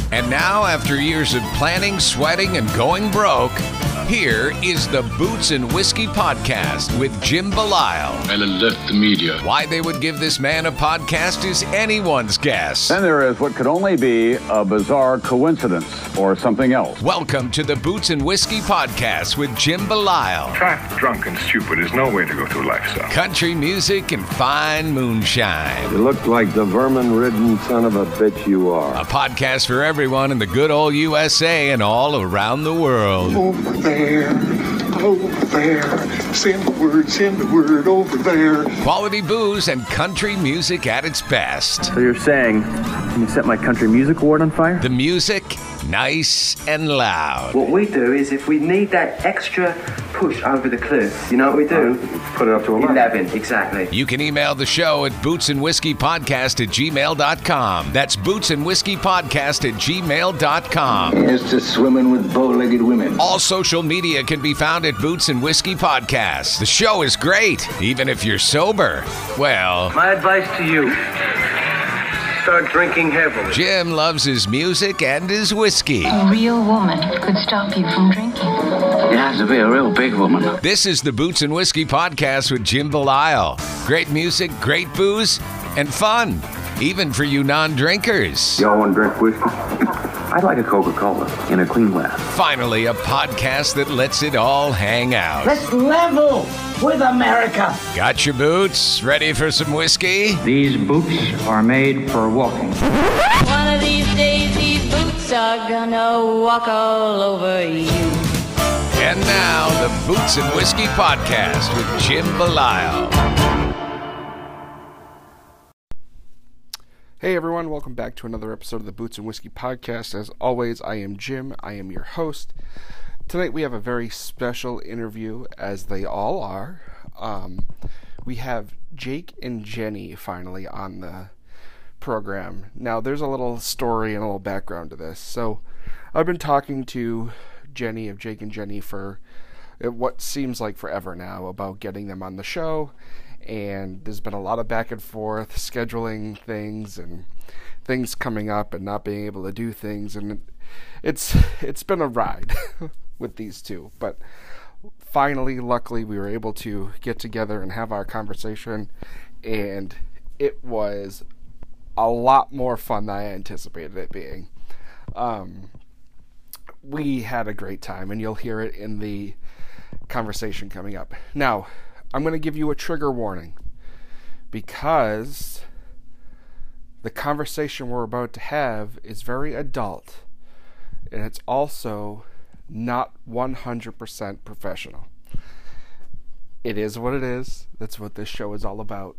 And now, after years of planning, sweating, and going broke, here is the Boots and Whiskey Podcast with Jim Belisle. And it left the media. Why they would give this man a podcast is anyone's guess. Then there is what could only be a bizarre coincidence or something else. Welcome to the Boots and Whiskey Podcast with Jim Belisle. Fat, drunk, and stupid is no way to go through life, son. Country music and fine moonshine. You look like the vermin-ridden son of a bitch you are. A podcast for everyone in the good old USA and all around the world. Over there, send the word over there. Quality booze and country music at its best. So you're saying, can you set my country music award on fire? The music, nice and loud. What we do is if we need that extra push over the cliff, you know what we do? Put it up to 11, exactly. You can email the show at bootsandwhiskeypodcast@gmail.com. That's bootsandwhiskeypodcast@gmail.com. Here's to swimming with bow-legged women. All social media can be found at Boots and Whiskey Podcast. The show is great, even if you're sober. Well, My advice to you, start drinking heavily. Jim loves his music and his whiskey. A real woman could stop you from drinking. You have to be a real big woman. This is the Boots and Whiskey Podcast with Jim Belisle. Great music, great booze, and fun, even for you non-drinkers. Y'all want to drink whiskey? I'd like a Coca-Cola in a clean glass. Finally, a podcast that lets it all hang out. Let's level with America. Got your boots? Ready for some whiskey? These boots are made for walking. One of these days, these boots are gonna walk all over you. And now, the Boots and Whiskey Podcast with Jim Belisle. Hey everyone, welcome back to another episode of the Boots and Whiskey Podcast. As always, I am Jim. I am your host. Tonight we have a very special interview, as they all are. We have Jake and Jenny finally on the program. Now, there's a little story and a little background to this. So, I've been talking to Jenny of Jake and Jenny for what seems like forever now about getting them on the show. And there's been a lot of back and forth, scheduling things and things coming up and not being able to do things. And it's been a ride with these two. But finally, luckily, we were able to get together and have our conversation. And it was a lot more fun than I anticipated it being. We had a great time, and you'll hear it in the conversation coming up. Now, I'm going to give you a trigger warning because the conversation we're about to have is very adult, and it's also not 100% professional. It is what it is. That's what this show is all about.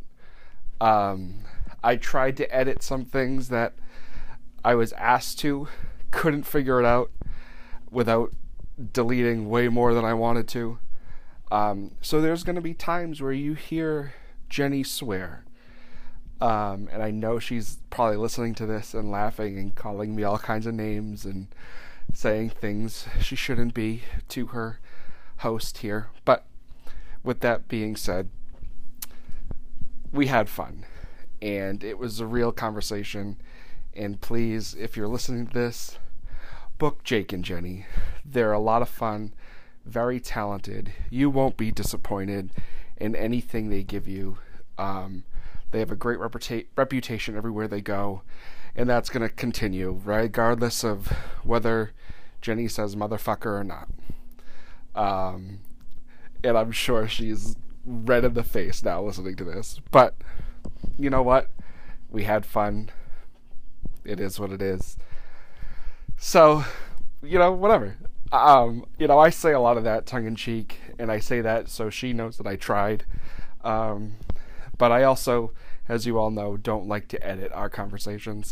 I tried to edit some things that I was asked to, couldn't figure it out without deleting way more than I wanted to. So there's going to be times where you hear Jenny swear. And I know she's probably listening to this and laughing and calling me all kinds of names and saying things she shouldn't be to her host here. But with that being said, we had fun. And it was a real conversation. And please, if you're listening to this, book Jake and Jenny. They're a lot of fun. Very talented. You won't be disappointed in anything they give you. They have a great reputation everywhere they go, and that's going to continue, regardless of whether Jenny says motherfucker or not. And I'm sure she's red in the face now listening to this. But, you know what? We had fun. It is what it is. So, whatever. I say a lot of that tongue-in-cheek, and I say that so she knows that I tried. But I also, as you all know, don't like to edit our conversations.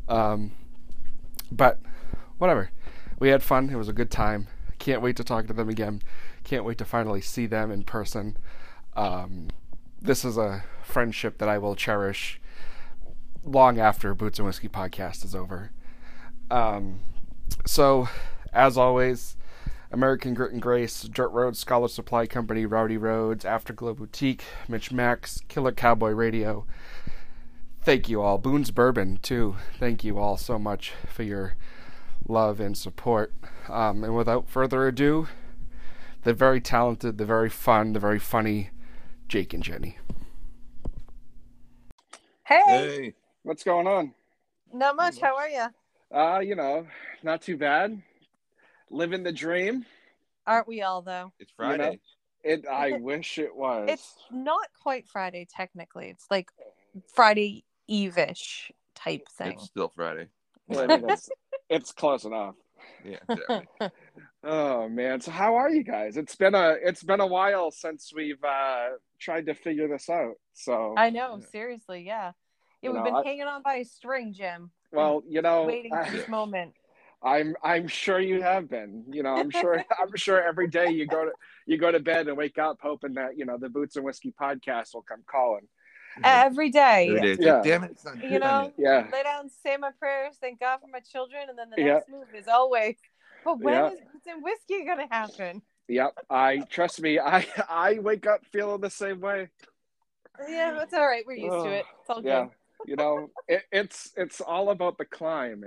But, whatever. We had fun. It was a good time. Can't wait to talk to them again. Can't wait to finally see them in person. This is a friendship that I will cherish long after Boots and Whiskey Podcast is over. So, as always, American Grit and Grace, Dirt Road, Scholar Supply Company, Rowdy Roads, Afterglow Boutique, Mitch Max, Killer Cowboy Radio. Thank you all. Boone's Bourbon, too. Thank you all so much for your love and support. And without further ado, the very talented, the very fun, the very funny Jake and Jenny. Hey. What's going on? Not much. How are you? Not too bad. Living the dream. Aren't we all, though? It's Friday. I wish it was. It's not quite Friday, technically. It's like Friday Eve-ish type thing. It's still Friday. Well, I mean, it's close enough. Yeah, exactly. Oh man, so how are you guys? It's been a while since we've tried to figure this out. So I know, seriously, yeah. We've been hanging on by a string, Jim. Well, waiting for this moment. I'm sure you have been. I'm sure every day you go to bed and wake up hoping that the Boots and Whiskey podcast will come calling. Every day. Every day. Yeah. Like, damn it, it's not lay down, say my prayers, thank God for my children, and then the next move is always, but when is Boots and Whiskey gonna happen? Yep. Trust me, I wake up feeling the same way. Yeah, that's all right. We're used to it. It's all good. It's all about the climb.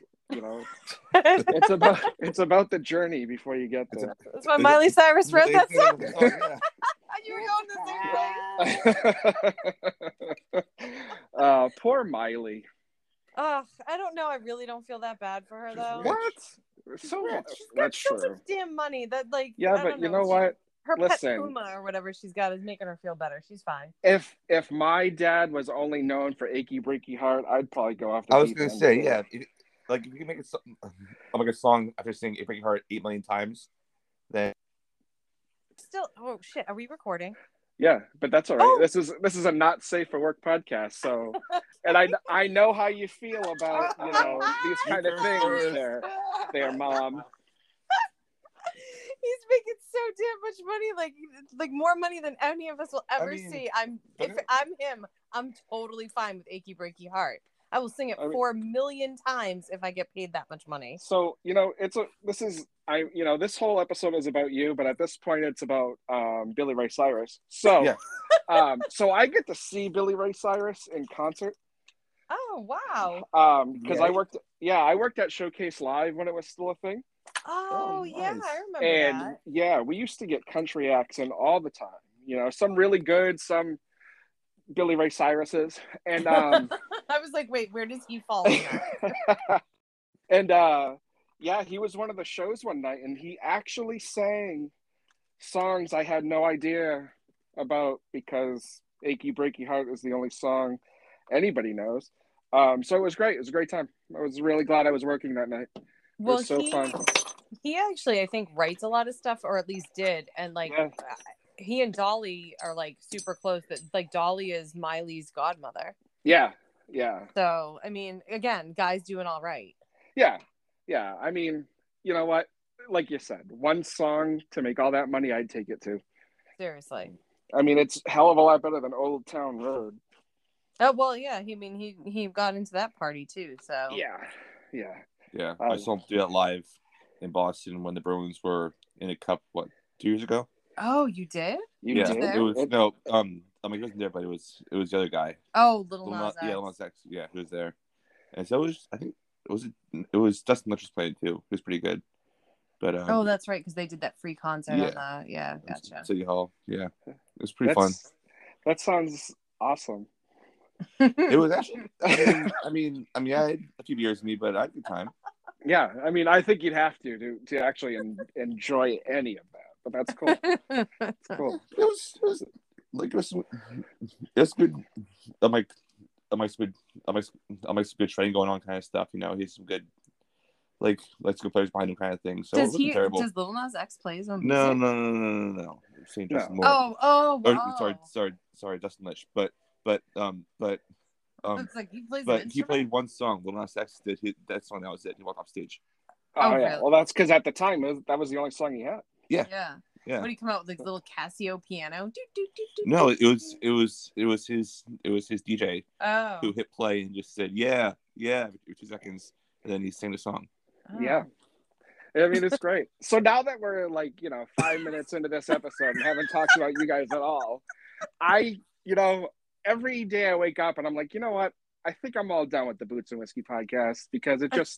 It's about the journey before you get there. That's why Miley Cyrus wrote that song. You were going the same way. Poor Miley. I don't know. I really don't feel that bad for her though. What? So that's so true. much damn money that but you know what? Her Listen, pet Puma or whatever she's got is making her feel better. She's fine. If my dad was only known for Achy Breaky Heart, I'd probably go off the I was going to say, yeah. If you can make a song after singing Achy Breaky Heart 8 million times, then... Still, oh shit, are we recording? Yeah, but that's all right. Oh. This is a not safe for work podcast, so... And I know how you feel about, these kind of things there, Mom. He's making so damn much money, like more money than any of us will ever see. If I'm him, I'm totally fine with Achy Breaky Heart. I will sing it 4 million times if I get paid that much money. So this whole episode is about you, but at this point it's about Billy Ray Cyrus. So yeah. So I get to see Billy Ray Cyrus in concert. Oh wow! Because I worked at Showcase Live when it was still a thing. Oh yeah, nice. I remember that. Yeah, we used to get country acts in all the time. Some really good, some Billy Ray Cyrus's, and I was like, wait, where does he fall in that? And he was one of the shows one night, and he actually sang songs I had no idea about because Achy Breaky Heart is the only song anybody knows. So it was great. It was a great time. I was really glad I was working that night. Well, it was so fun. He actually, I think, writes a lot of stuff, or at least did, and he and Dolly are super close. That Dolly is Miley's godmother. Yeah. So I mean, again, guys doing all right. Yeah. I mean, you know what? Like you said, one song to make all that money, I'd take it too. Seriously. I mean, it's a hell of a lot better than Old Town Road. Oh well, yeah. He got into that party too. So yeah. I saw him do that live in Boston when the Bruins were in a cup. 2 years ago? Oh, you did? You did? It was he wasn't there, but it was the other guy. Oh, Lil Nas X. Yeah, Lil Nas X. Yeah, he was there, and so it was Dustin Lynch was playing too. It was pretty good, but oh, that's right, because they did that free concert on the gotcha. City Hall. Yeah, it was pretty fun. That sounds awesome. It was actually. I mean, I had a few beers in me, but I had a good time. Yeah, I mean, I think you'd have to actually enjoy any of that. But that's cool. It's cool. It was good. I'm like some good training going on kind of stuff. He's some good let's go players behind him kind of thing. So does terrible. Does Lil Nas X play his own music? No. I'm saying Justin Moore. Oh, wow. Sorry, Dustin Lynch. But it's like he plays. But he played one song. Lil Nas X did. That song, that was it. He walked off stage. Oh yeah. Really? Well, that's because at the time that was the only song he had. Yeah. What did he come out with, little Casio piano? No, it was his DJ who hit play and just said yeah for 2 seconds, and then he sang the song. Oh. Yeah. I mean, it's great. So now that we're 5 minutes into this episode and haven't talked about you guys at all, every day I wake up and I'm like, you know what? I think I'm all done with the Boots and Whiskey podcast because it just,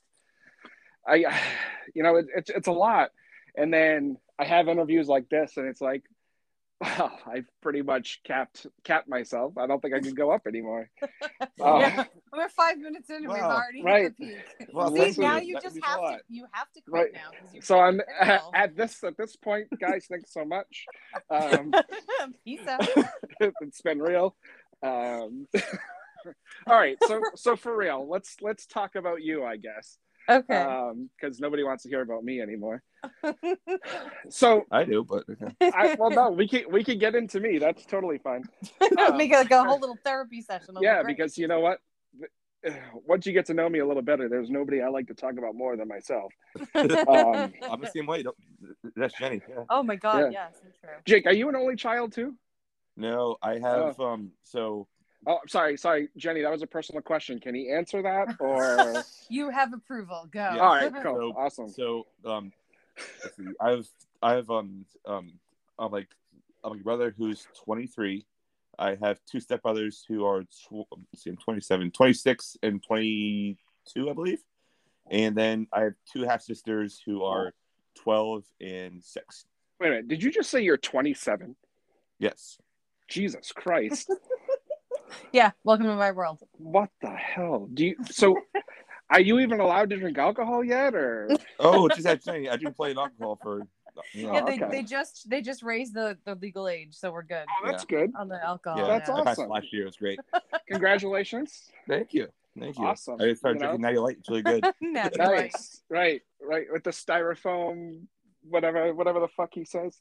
it's a lot. And then I have interviews like this, and it's like, wow, I've pretty much capped myself. I don't think I can go up anymore. Yeah, we're 5 minutes in, and we've already hit the peak. Well, see, now you just have to quit now. So I'm at this point, guys. Thanks so much. Peace out. It's been real. All right, so for real, let's talk about you, I guess. Okay. Because nobody wants to hear about me anymore. So I do, but okay. No, we can get into me. That's totally fine. Make it like a whole little therapy session. Yeah, because you know what? Once you get to know me a little better, there's nobody I like to talk about more than myself. I'm the same way. That's Jenny. Yeah. Oh my God! Yeah. Yes, true. Jake, are you an only child too? No, I have. Oh, sorry, Jenny. That was a personal question. Can he answer that, or you have approval? Go. Yeah. All right, cool, awesome. So, let's see. I have a brother who's 23. I have two stepbrothers who are 27, 26, and 22, I believe. And then I have two half sisters who are 12 and 6. Wait a minute. Did you just say you're 27? Yes. Jesus Christ. Yeah, welcome to my world. What the hell? Are you even allowed to drink alcohol yet, or? Oh, just saying, I drink plain alcohol for. They just raised the legal age, so we're good. Oh, that's good. On the alcohol. Yeah, that's awesome. I passed last year. It was great. Congratulations. Thank you. Awesome. I started drinking Natty Light. It's really good. Nice. Right. With the styrofoam, whatever the fuck he says.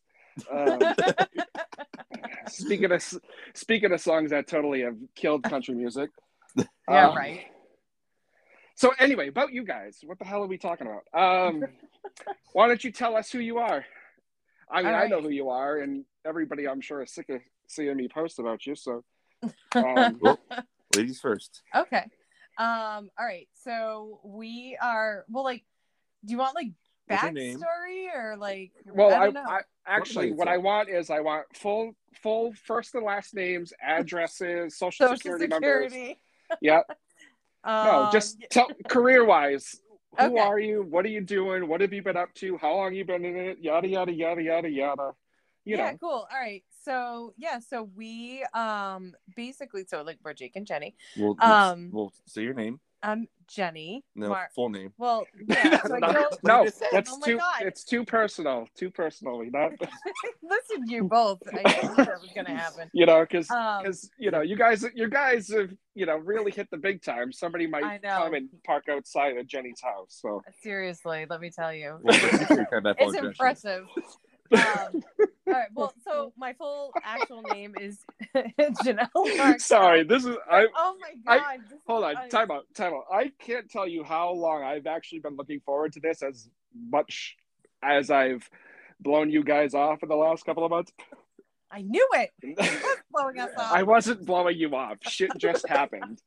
Speaking of songs that totally have killed country music. Yeah, right. So anyway, about you guys, what the hell are we talking about? Why don't you tell us who you are? I mean, I know who you are, and everybody, I'm sure, is sick of seeing me post about you. So, well, ladies first. Okay. All right. So we are. Well, like, do you want like backstory or like? Well, I don't know. I actually, what I want is full first and last names, addresses, social security numbers. Yeah. No, just tell career-wise. Who are you? What are you doing? What have you been up to? How long have you been in it? Yada yada yada yada yada. You know. Cool. All right. So we basically like we're Jake and Jenny. Well, say your name. I'm Jenny. No, full name. Well, yeah. No, that's too. God. It's too personal. Too personally, not. Listen, you both. I knew that was gonna happen. You know, because you know, you guys have really hit the big time. Somebody might come and park outside of Jenny's house. So seriously, let me tell you, it's impressive. All right. Well, so my full actual name is Janelle Mark. Sorry, this is oh my God! Hold on, time out. I can't tell you how long I've actually been looking forward to this, as much as I've blown you guys off in the last couple of months. I knew it. You were blowing us off. I wasn't blowing you off. Shit just happened.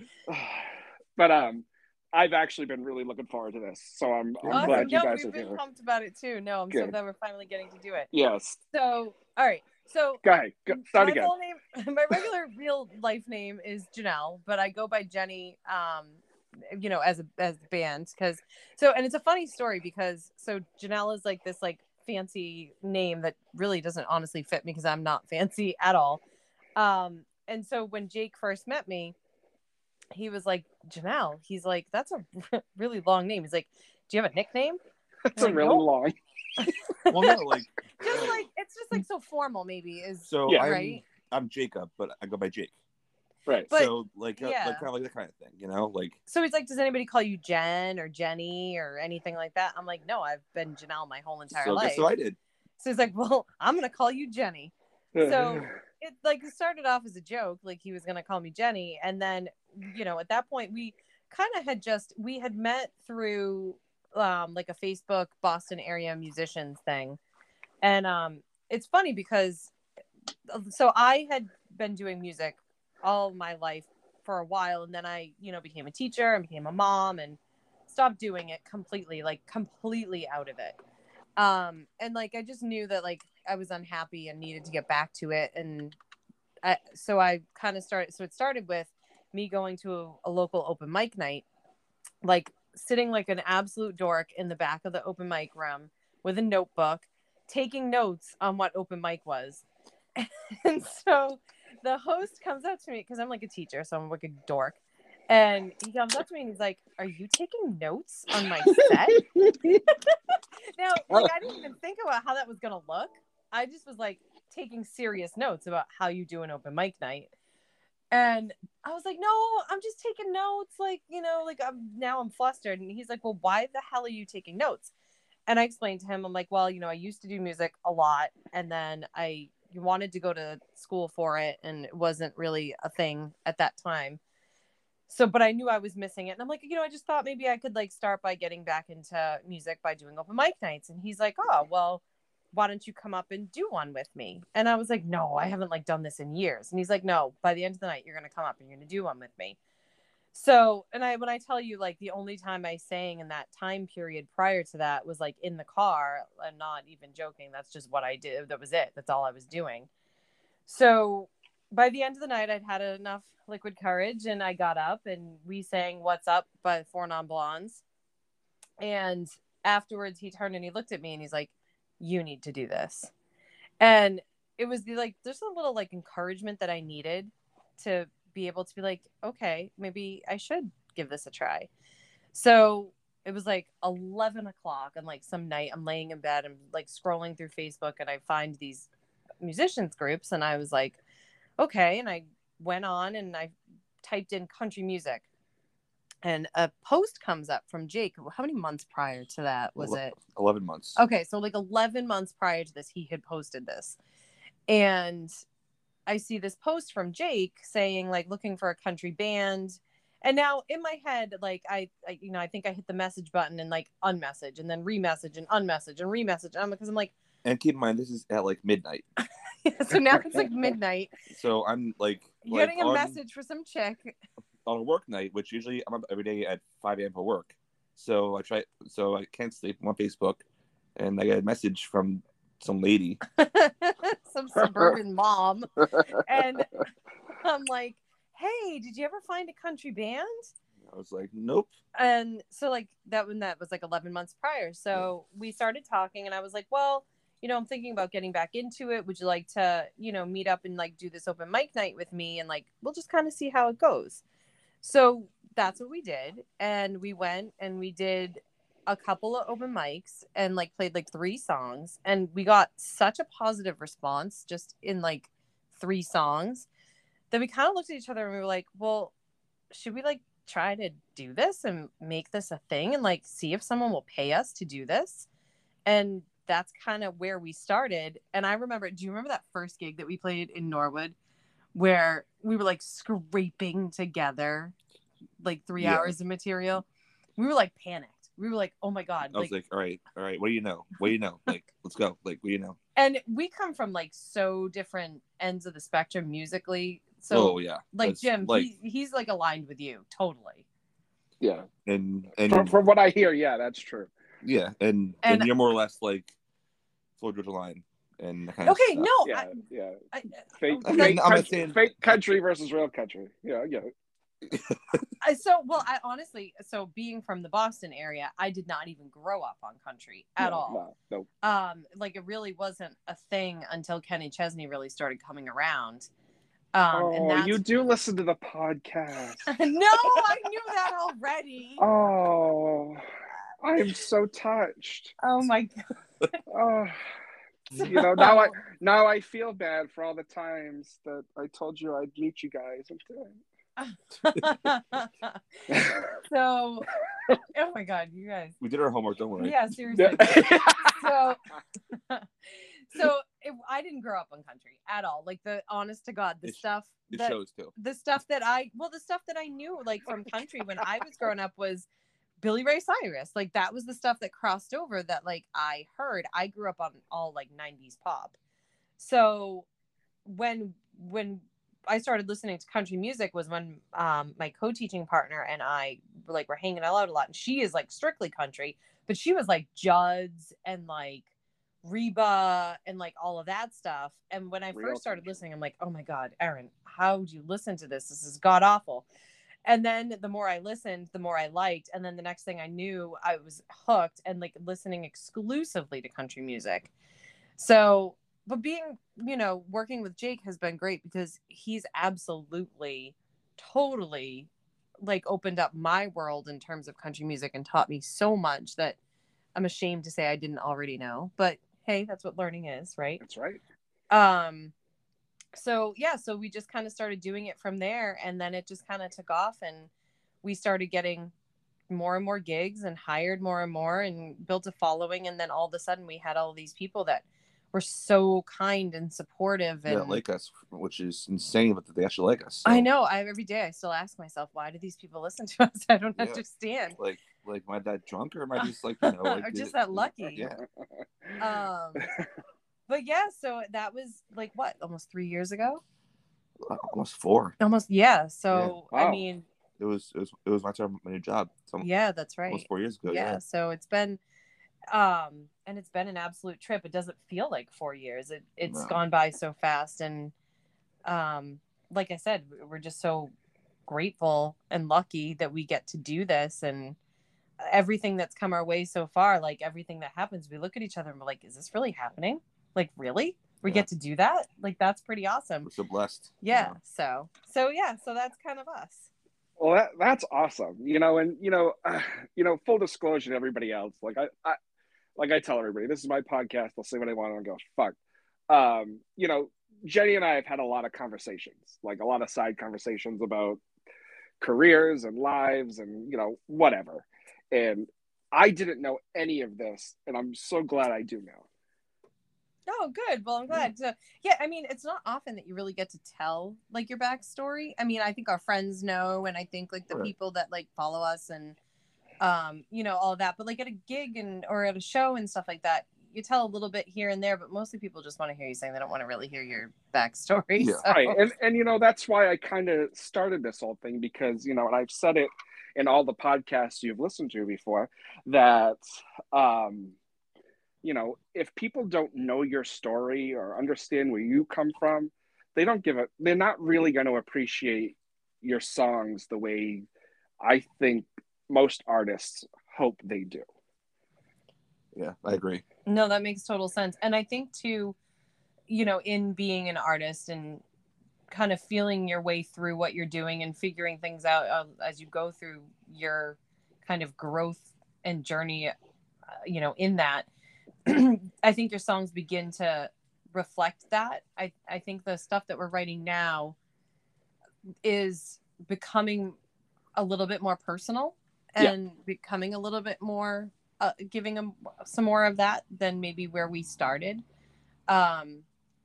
But I've actually been really looking forward to this, so I'm glad you guys are here. We've been pumped about it too. No, I'm so glad we're finally getting to do it. Yes. So, all right. So go ahead. Start again. Full name, my regular real life name is Janelle, but I go by Jenny. As the band, and it's a funny story because Janelle is like this like fancy name that really doesn't honestly fit me because I'm not fancy at all. And so when Jake first met me, he was like, Janelle. He's like, that's a really long name. He's like, do you have a nickname? That's a really long. Well, no, like it's just like so formal. Maybe is so. Yeah. Right. I'm Jacob, but I go by Jake. Right. But, so like kind of like that kind of thing, like. So he's like, does anybody call you Jen or Jenny or anything like that? I'm like, no, I've been Janelle my whole entire life. So I did. So he's like, well, I'm gonna call you Jenny. So it started off as a joke, like he was gonna call me Jenny, and then at that point we kind of had met through like a Facebook Boston area musicians thing, and it's funny because I had been doing music all my life for a while, and then I became a teacher and became a mom and stopped doing it completely out of it. And like I just knew that like I was unhappy and needed to get back to it, and so I kind of started. So it started with me going to a local open mic night, like sitting like an absolute dork in the back of the open mic room with a notebook, taking notes on what open mic was. And so the host comes up to me, because I'm like a teacher, so I'm like a dork. And he comes up to me and he's like, "Are you taking notes on my set?" Now, like, I didn't even think about how that was going to look. I just was like taking serious notes about how you do an open mic night. And I was like, "No, I'm just taking notes. Like, you know, like I'm flustered." And he's like, "Well, why the hell are you taking notes?" And I explained to him, I'm like, "Well, you know, I used to do music a lot, and then I wanted to go to school for it, and it wasn't really a thing at that time. So, but I knew I was missing it." And I'm like, "You know, I just thought maybe I could like start by getting back into music by doing open mic nights." And he's like, "Oh, well, why don't you come up and do one with me?" And I was like, "No, I haven't like done this in years." And he's like, "No, by the end of the night, you're going to come up and you're going to do one with me." So, and when I tell you, like, the only time I sang in that time period prior to that was like in the car. I'm not even joking. That's just what I did. That was it. That's all I was doing. So by the end of the night, I'd had enough liquid courage, and I got up and we sang "What's Up" by Four Non Blondes. And afterwards he turned and he looked at me and he's like, "You need to do this." And it was there's a little like encouragement that I needed to be able to be like, okay, maybe I should give this a try. So it was like 11 o'clock and like some night I'm laying in bed and like scrolling through Facebook, and I find these musicians groups, and I was like, okay. And I went on and I typed in country music, and a post comes up from Jake. How many months prior to that was it? 11 months. Okay, so like 11 months prior to this, he had posted this. And I see this post from Jake saying like looking for a country band. And now in my head, like I think I hit the message button and like unmessage and then remessage and unmessage and remessage. Because I'm like, and keep in mind, this is at like midnight. So now it's like midnight. So I'm like getting a message for some chick on a work night, which usually I'm up every day at 5 a.m. for work. So I can't sleep. I'm on Facebook, and I get a message from some lady, some suburban mom, and I'm like, "Hey, did you ever find a country band?" I was like, "Nope." And so like that was like 11 months prior. So we started talking, and I was like, "Well, you know, I'm thinking about getting back into it. Would you like to, you know, meet up and like do this open mic night with me? And like, we'll just kind of see how it goes." So that's what we did. And we went and we did a couple of open mics and like played like 3 songs. And we got such a positive response just in like 3 songs that we kind of looked at each other and we were like, well, should we like try to do this and make this a thing and like see if someone will pay us to do this? And that's kind of where we started. And I remember, do you remember that first gig that we played in Norwood where we were like scraping together like 3 hours of material? We were like panicked. We were like, oh my God. I was like, all right. What do you know? Like, let's go. Like, what do you know? And we come from like so different ends of the spectrum musically. So yeah. Like that's, Jim, like, he's like aligned with you totally. Yeah. And from what I hear, yeah, that's true. Yeah. And you're more or less like Florida Georgia Line. And that kind okay, of no, yeah. Fake country versus real country. Yeah, I get it. I honestly, being from the Boston area, I did not even grow up on country at all. No. Like it really wasn't a thing until Kenny Chesney really started coming around. And you do listen to the podcast. No, I knew that already. Oh, I am so touched. Oh my God. Oh. You know, now I feel bad for all the times that I told you I'd meet you guys. So, oh my God, you guys. We did our homework, don't worry. Yeah, seriously. So I didn't grow up on country at all. Like the honest to God, the stuff that I knew like from country when I was growing up was Billy Ray Cyrus. Like that was the stuff that crossed over that like I heard. I grew up on all like 90s pop. So when I started listening to country music was when my co-teaching partner and I were hanging out a lot, and she is like strictly country, but she was like Judds and like Reba and like all of that stuff. And when I first started listening, I'm like, oh my God, Aaron, how would you listen to this? This is god awful. And then the more I listened, the more I liked. And then the next thing I knew, I was hooked and like listening exclusively to country music. So, but being, working with Jake has been great because he's absolutely, totally like opened up my world in terms of country music and taught me so much that I'm ashamed to say I didn't already know. But hey, that's what learning is, right? That's right. So we just kind of started doing it from there, and then it just kind of took off, and we started getting more and more gigs and hired more and more and built a following. And then all of a sudden we had all these people that were so kind and supportive and like us, which is insane, but they actually like us. So. I know. Every day I still ask myself, why do these people listen to us? I don't understand. Like, am I that drunk, or am I just like, like, or just that lucky? Yeah. But yeah, so that was like what, almost 3 years ago? Almost 4. Almost, yeah. So yeah. Wow. I mean, it was my time, my new job. Yeah, that's right. Almost 4 years ago. Yeah. So it's been, and it's been an absolute trip. It doesn't feel like 4 years. It's gone by so fast, and like I said, we're just so grateful and lucky that we get to do this, and everything that's come our way so far. Like everything that happens, we look at each other and we're like, is this really happening? Like, really? We get to do that? Like, that's pretty awesome. We're so blessed. Yeah. So that's kind of us. Well, that's awesome. And full disclosure to everybody else, like I tell everybody, this is my podcast. I'll say what I want and go, fuck. Jenny and I have had a lot of conversations, like a lot of side conversations about careers and lives and, whatever. And I didn't know any of this, and I'm so glad I do now. Oh, good. Well, I'm glad. So, yeah, I mean, it's not often that you really get to tell like your backstory. I mean, I think our friends know, and I think like the people that like follow us and all of that. But like at a gig or at a show and stuff like that, you tell a little bit here and there, but mostly people just want to hear you saying they don't want to really hear your backstory. Yeah. So. Right. And that's why I kind of started this whole thing, because, and I've said it in all the podcasts you've listened to before, that, if people don't know your story or understand where you come from, they're not really going to appreciate your songs the way I think most artists hope they do. Yeah, I agree. No, that makes total sense. And I think too, in being an artist and kind of feeling your way through what you're doing and figuring things out as you go through your kind of growth and journey, in that, I think your songs begin to reflect that. I think the stuff that we're writing now is becoming a little bit more personal and becoming a little bit more, giving them some more of that than maybe where we started. And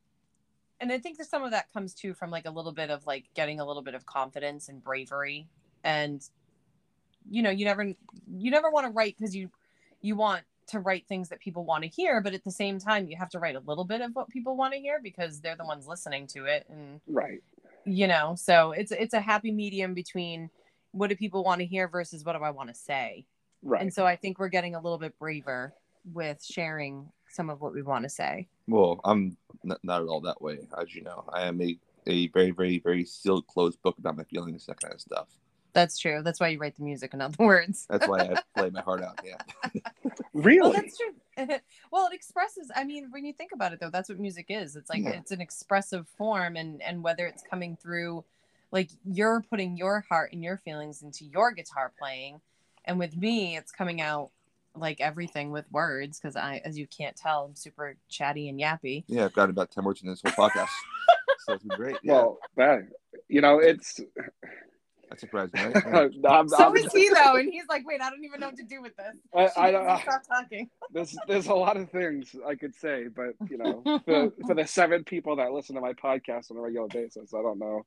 I think that some of that comes too from like a little bit of like getting a little bit of confidence and bravery. And, you never want to write because you want to write things that people want to hear, but at the same time you have to write a little bit of what people want to hear because they're the ones listening to it. And right, so it's a happy medium between what do people want to hear versus what do I want to say. Right. And so I think we're getting a little bit braver with sharing some of what we want to say. Well, I'm not at all that way, as you know. I am a very, very, very sealed, closed book about my feelings, that kind of stuff. That's true. That's why you write the music, in other words. That's why I play my heart out. Yeah. Really? Well, that's true. Well, it expresses. I mean, when you think about it, though, that's what music is. It's like it's an expressive form, and whether it's coming through, like you're putting your heart and your feelings into your guitar playing, and with me, it's coming out like everything with words because as you can't tell, I'm super chatty and yappy. Yeah, I've got about 10 words in this whole podcast, so it's been great. Yeah. Well, it's. That's surprising, right? Yeah. So is he though, and he's like, "Wait, I don't even know what to do with this." I don't stop talking. There's a lot of things I could say, but for the 7 people that listen to my podcast on a regular basis, I don't know.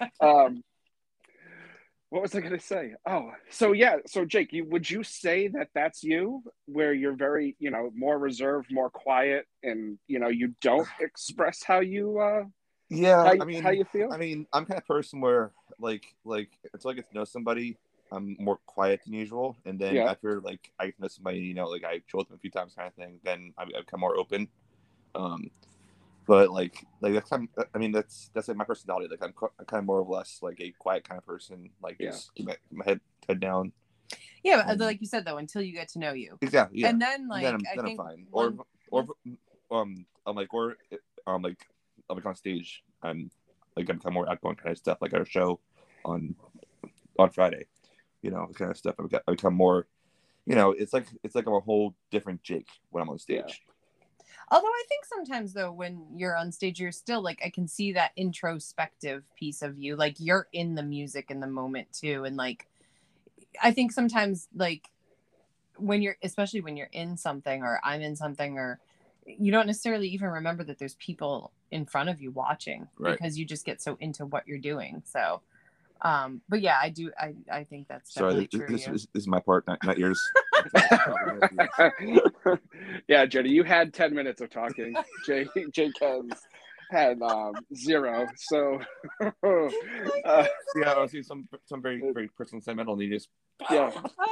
What was I going to say? Oh, so Jake, would you say that that's you, where you're very, more reserved, more quiet, and you don't express how you how you feel? I mean, I'm kind of person where like until I get to know somebody, I'm more quiet than usual, and then after like I get to know somebody, like I chill with them a few times, kind of thing, then I become more open. But like that's kind of, I mean that's like my personality. Like I'm kind of more or less like a quiet kind of person. Like just keep my head down. Yeah, but like you said though, until you get to know you. Exactly. Yeah. And then like then I think I'm fine. I'm like on stage. I'm like I become more outgoing kind of stuff. Like at a show on Friday, you know, kind of stuff. I become more, you know, it's like I'm a whole different Jake when I'm on stage. Yeah. Although I think sometimes though, when you're on stage, you're still like, I can see that introspective piece of you. Like you're in the music in the moment too. And like, I think sometimes like especially when you're in something or I'm in something, or you don't necessarily even remember that there's people in front of you watching because you just get so into what you're doing. So, but yeah, I think that's definitely true. This is my part, not yours. Yeah, Jenny, you had 10 minutes of talking. Jake had 0. So yeah, I see some very very personal sentimental needs. Yeah.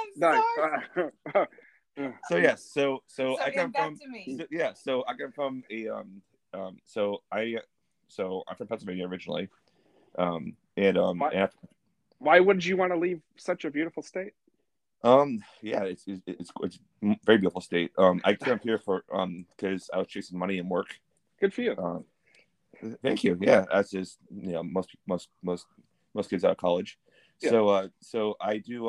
So yes, so I come from so I come from a I'm from Pennsylvania originally. Why would you want to leave such a beautiful state? Yeah, it's a very beautiful state. I came up here for because I was chasing money and work. Good for you. Thank you. Yeah, as is, you know, most kids out of college. Yeah. So I do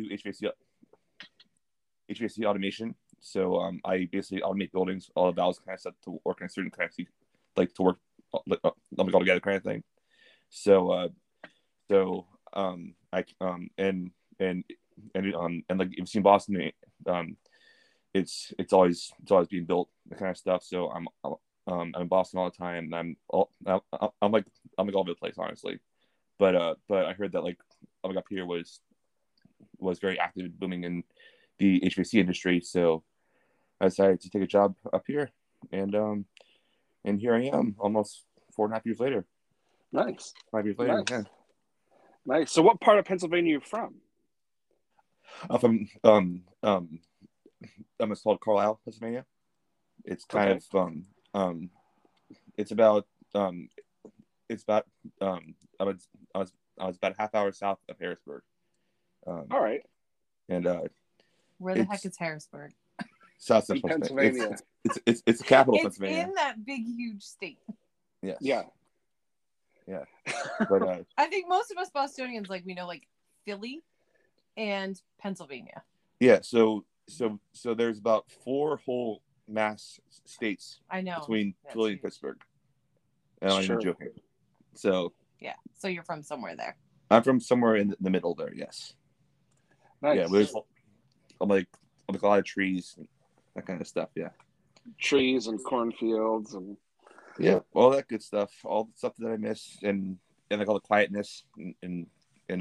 HVAC automation. So I basically automate buildings, all the valves kind of set to work in a certain kind of like to work like all together kind of thing. So I and like you've seen Boston, it's always being built, that kind of stuff. So I'm in Boston all the time, and I'm like all over the place, honestly. But I heard that like up here was very active and booming in the HVAC industry, so I decided to take a job up here, and here I am, almost 4.5 years later. Nice. 5 years later. Nice. Yeah. Nice. So, what part of Pennsylvania are you from? I'm from it's called Carlisle, Pennsylvania. It's kind of it's about I was about a half hour south of Harrisburg. All right. And where the heck is Harrisburg? South of Pennsylvania. It's the capital of Pennsylvania. It's in that big, huge state. Yes. Yeah. Yeah. But I think most of us Bostonians, like, we know like Philly and Pennsylvania. Yeah. So there's about 4 whole mass states. I know. Between Philly and Pittsburgh. And I'm not joking. So. Yeah. So you're from somewhere there. I'm from somewhere in the middle there. Yes. Nice. Yeah. There's like a lot of trees and that kind of stuff. Yeah. Trees and cornfields and. Yeah, all that good stuff, all the stuff that I miss, and like all the quietness, and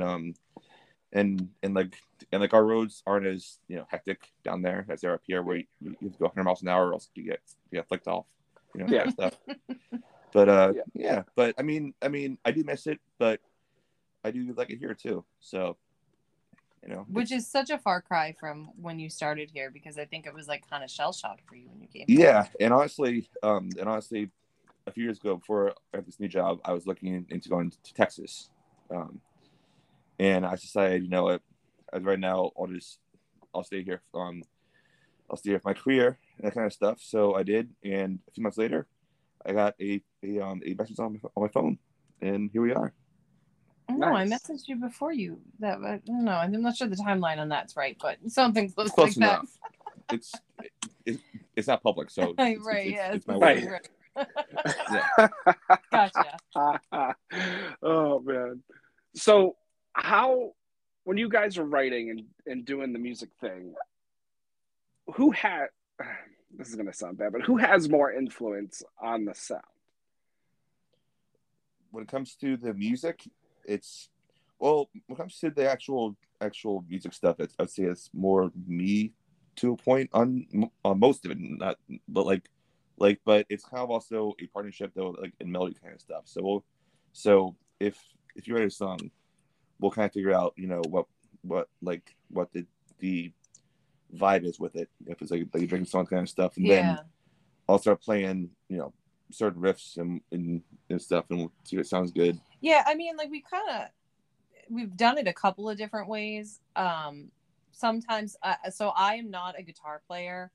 like our roads aren't as, you know, hectic down there as they're up here, where you have to go 100 miles an hour or else you get flicked off, you know, kind of stuff. But yeah, but I mean, I do miss it, but I do like it here too. So, you know, which is such a far cry from when you started here, because I think it was like kind of shell shock for you when you came. Yeah, and honestly, a few years ago, before I had this new job, I was looking into going to Texas, and I decided, you know what, as right now, I'll stay here. I'll stay here for my career and that kind of stuff. So I did, and a few months later, I got a message on my phone, and here we are. No, nice. I messaged you before you. That I don't know. I'm not sure the timeline on that's right, but something close like that. It's not public, so it's my right. Right. Yeah. Gotcha. Oh man. So when you guys are writing and doing the music thing, this is gonna sound bad, but who has more influence on the sound? When it comes to the music, when it comes to the actual music stuff, I'd say it's more me to a point on most of it, but it's kind of also a partnership though, like in melody kind of stuff. So if you write a song, we'll kind of figure out, you know, what the vibe is with it. If it's like a drinking song kind of stuff, and I'll start playing, certain riffs and stuff, and we'll see if it sounds good. Yeah, I mean, like we've done it a couple of different ways. Sometimes, so I am not a guitar player.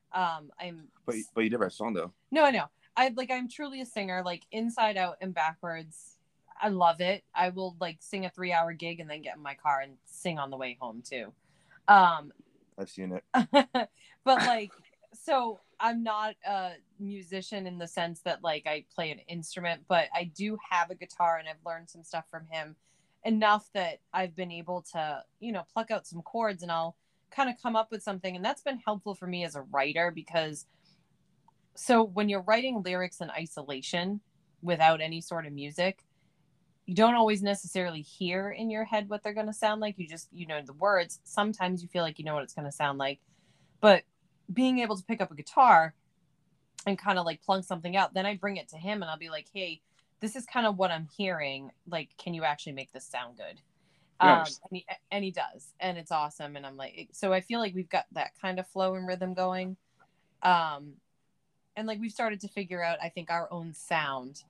But you did write a song though. No, I know. I'm truly a singer, like inside out and backwards. I love it. I will like sing a 3-hour gig and then get in my car and sing on the way home too. I've seen it. But like, so I'm not a musician in the sense that like I play an instrument, but I do have a guitar and I've learned some stuff from him enough that I've been able to, pluck out some chords and I'll kind of come up with something. And that's been helpful for me as a writer because so when you're writing lyrics in isolation without any sort of music, you don't always necessarily hear in your head what they're going to sound like. You just, the words. Sometimes you feel like you know what it's going to sound like. But being able to pick up a guitar and kind of like plunk something out, then I bring it to him and I'll be like, hey, this is kind of what I'm hearing. Like, can you actually make this sound good? Nice. And he does. And it's awesome. And I'm like, so I feel like we've got that kind of flow and rhythm going. And like we've started to figure out, I think, our own sound.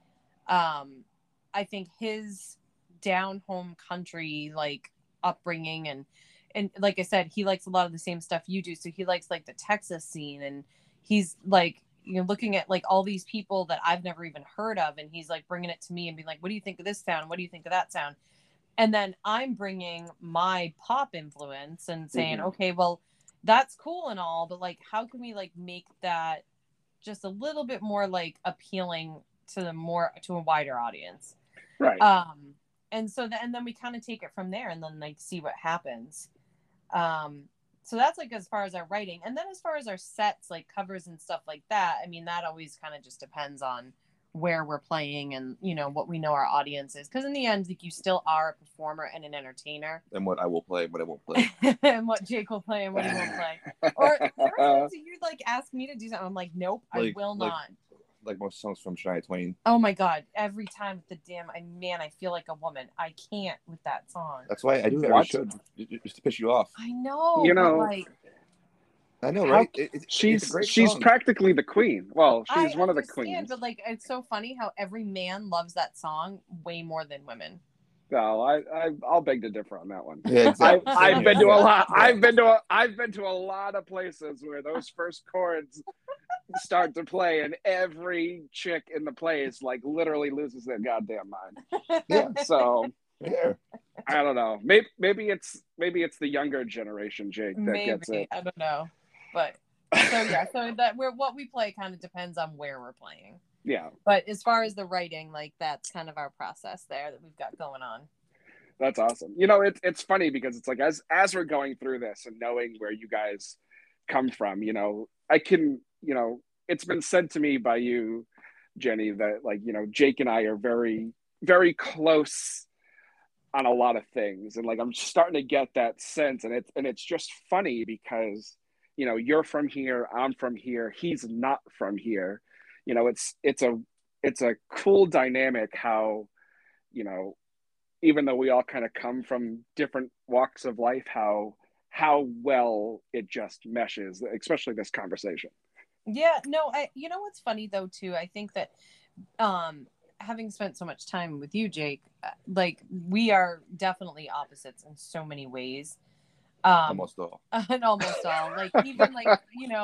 I think his down home country like upbringing and like I said, he likes a lot of the same stuff you do. So he likes like the Texas scene, and he's like, looking at like all these people that I've never even heard of, and he's like bringing it to me and being like, what do you think of this sound? What do you think of that sound? And then I'm bringing my pop influence and saying, okay, well, that's cool and all, but like, how can we like make that just a little bit more like appealing to a wider audience? Right. And so and then we kind of take it from there and then like see what happens. So that's like as far as our writing. And then as far as our sets, like covers and stuff like that, I mean, that always kind of just depends on where we're playing and, what we know our audience is. Because in the end, like, you still are a performer and an entertainer. And what I will play, what I won't play. And what Jake will play and what he won't play. Or there are times that you'd like ask me to do something. I'm like, nope, I will not. Like most songs from Shania Twain. Oh my God. Every time with the damn, I feel like a woman. I can't with that song. That's why I do every show, just to piss you off. I know. I know, right? She's practically the queen. Well, she's one of the queens. But like, it's so funny how every man loves that song way more than women. No, I'll beg to differ on that one. Yeah, exactly. I've been to a lot. I've been to a lot of places where those first chords start to play, and every chick in the place like literally loses their goddamn mind. Yeah. So yeah. I don't know. Maybe it's the younger generation, Jake, that gets it. I don't know, but so that what we play kind of depends on where we're playing. Yeah. But as far as the writing, like that's kind of our process there that we've got going on. That's awesome. It's funny because it's like as we're going through this and knowing where you guys come from, I can, it's been said to me by you, Jenny, that like, Jake and I are very, very close on a lot of things. And like, I'm starting to get that sense. And it's just funny because, you're from here, I'm from here, he's not from here. It's a cool dynamic how, even though we all kind of come from different walks of life, how well it just meshes, especially this conversation. Yeah, no, what's funny though, too, I think that, having spent so much time with you, Jake, like we are definitely opposites in so many ways. Almost all. And almost all, like even like,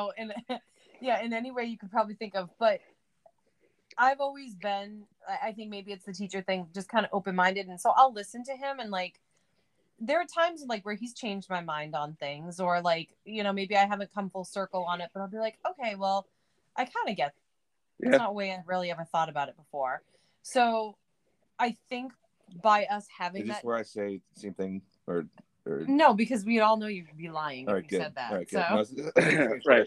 in any way you could probably think of, but I've always been, I think maybe it's the teacher thing, just kind of open-minded. And so I'll listen to him and like, there are times like where he's changed my mind on things or like, maybe I haven't come full circle on it, but I'll be like, okay, well, I kind of get it. It's not a way I really ever thought about it before. So I think by us having that. Is this where I say the same thing or? No, because we all know you'd be lying if you said that. Right.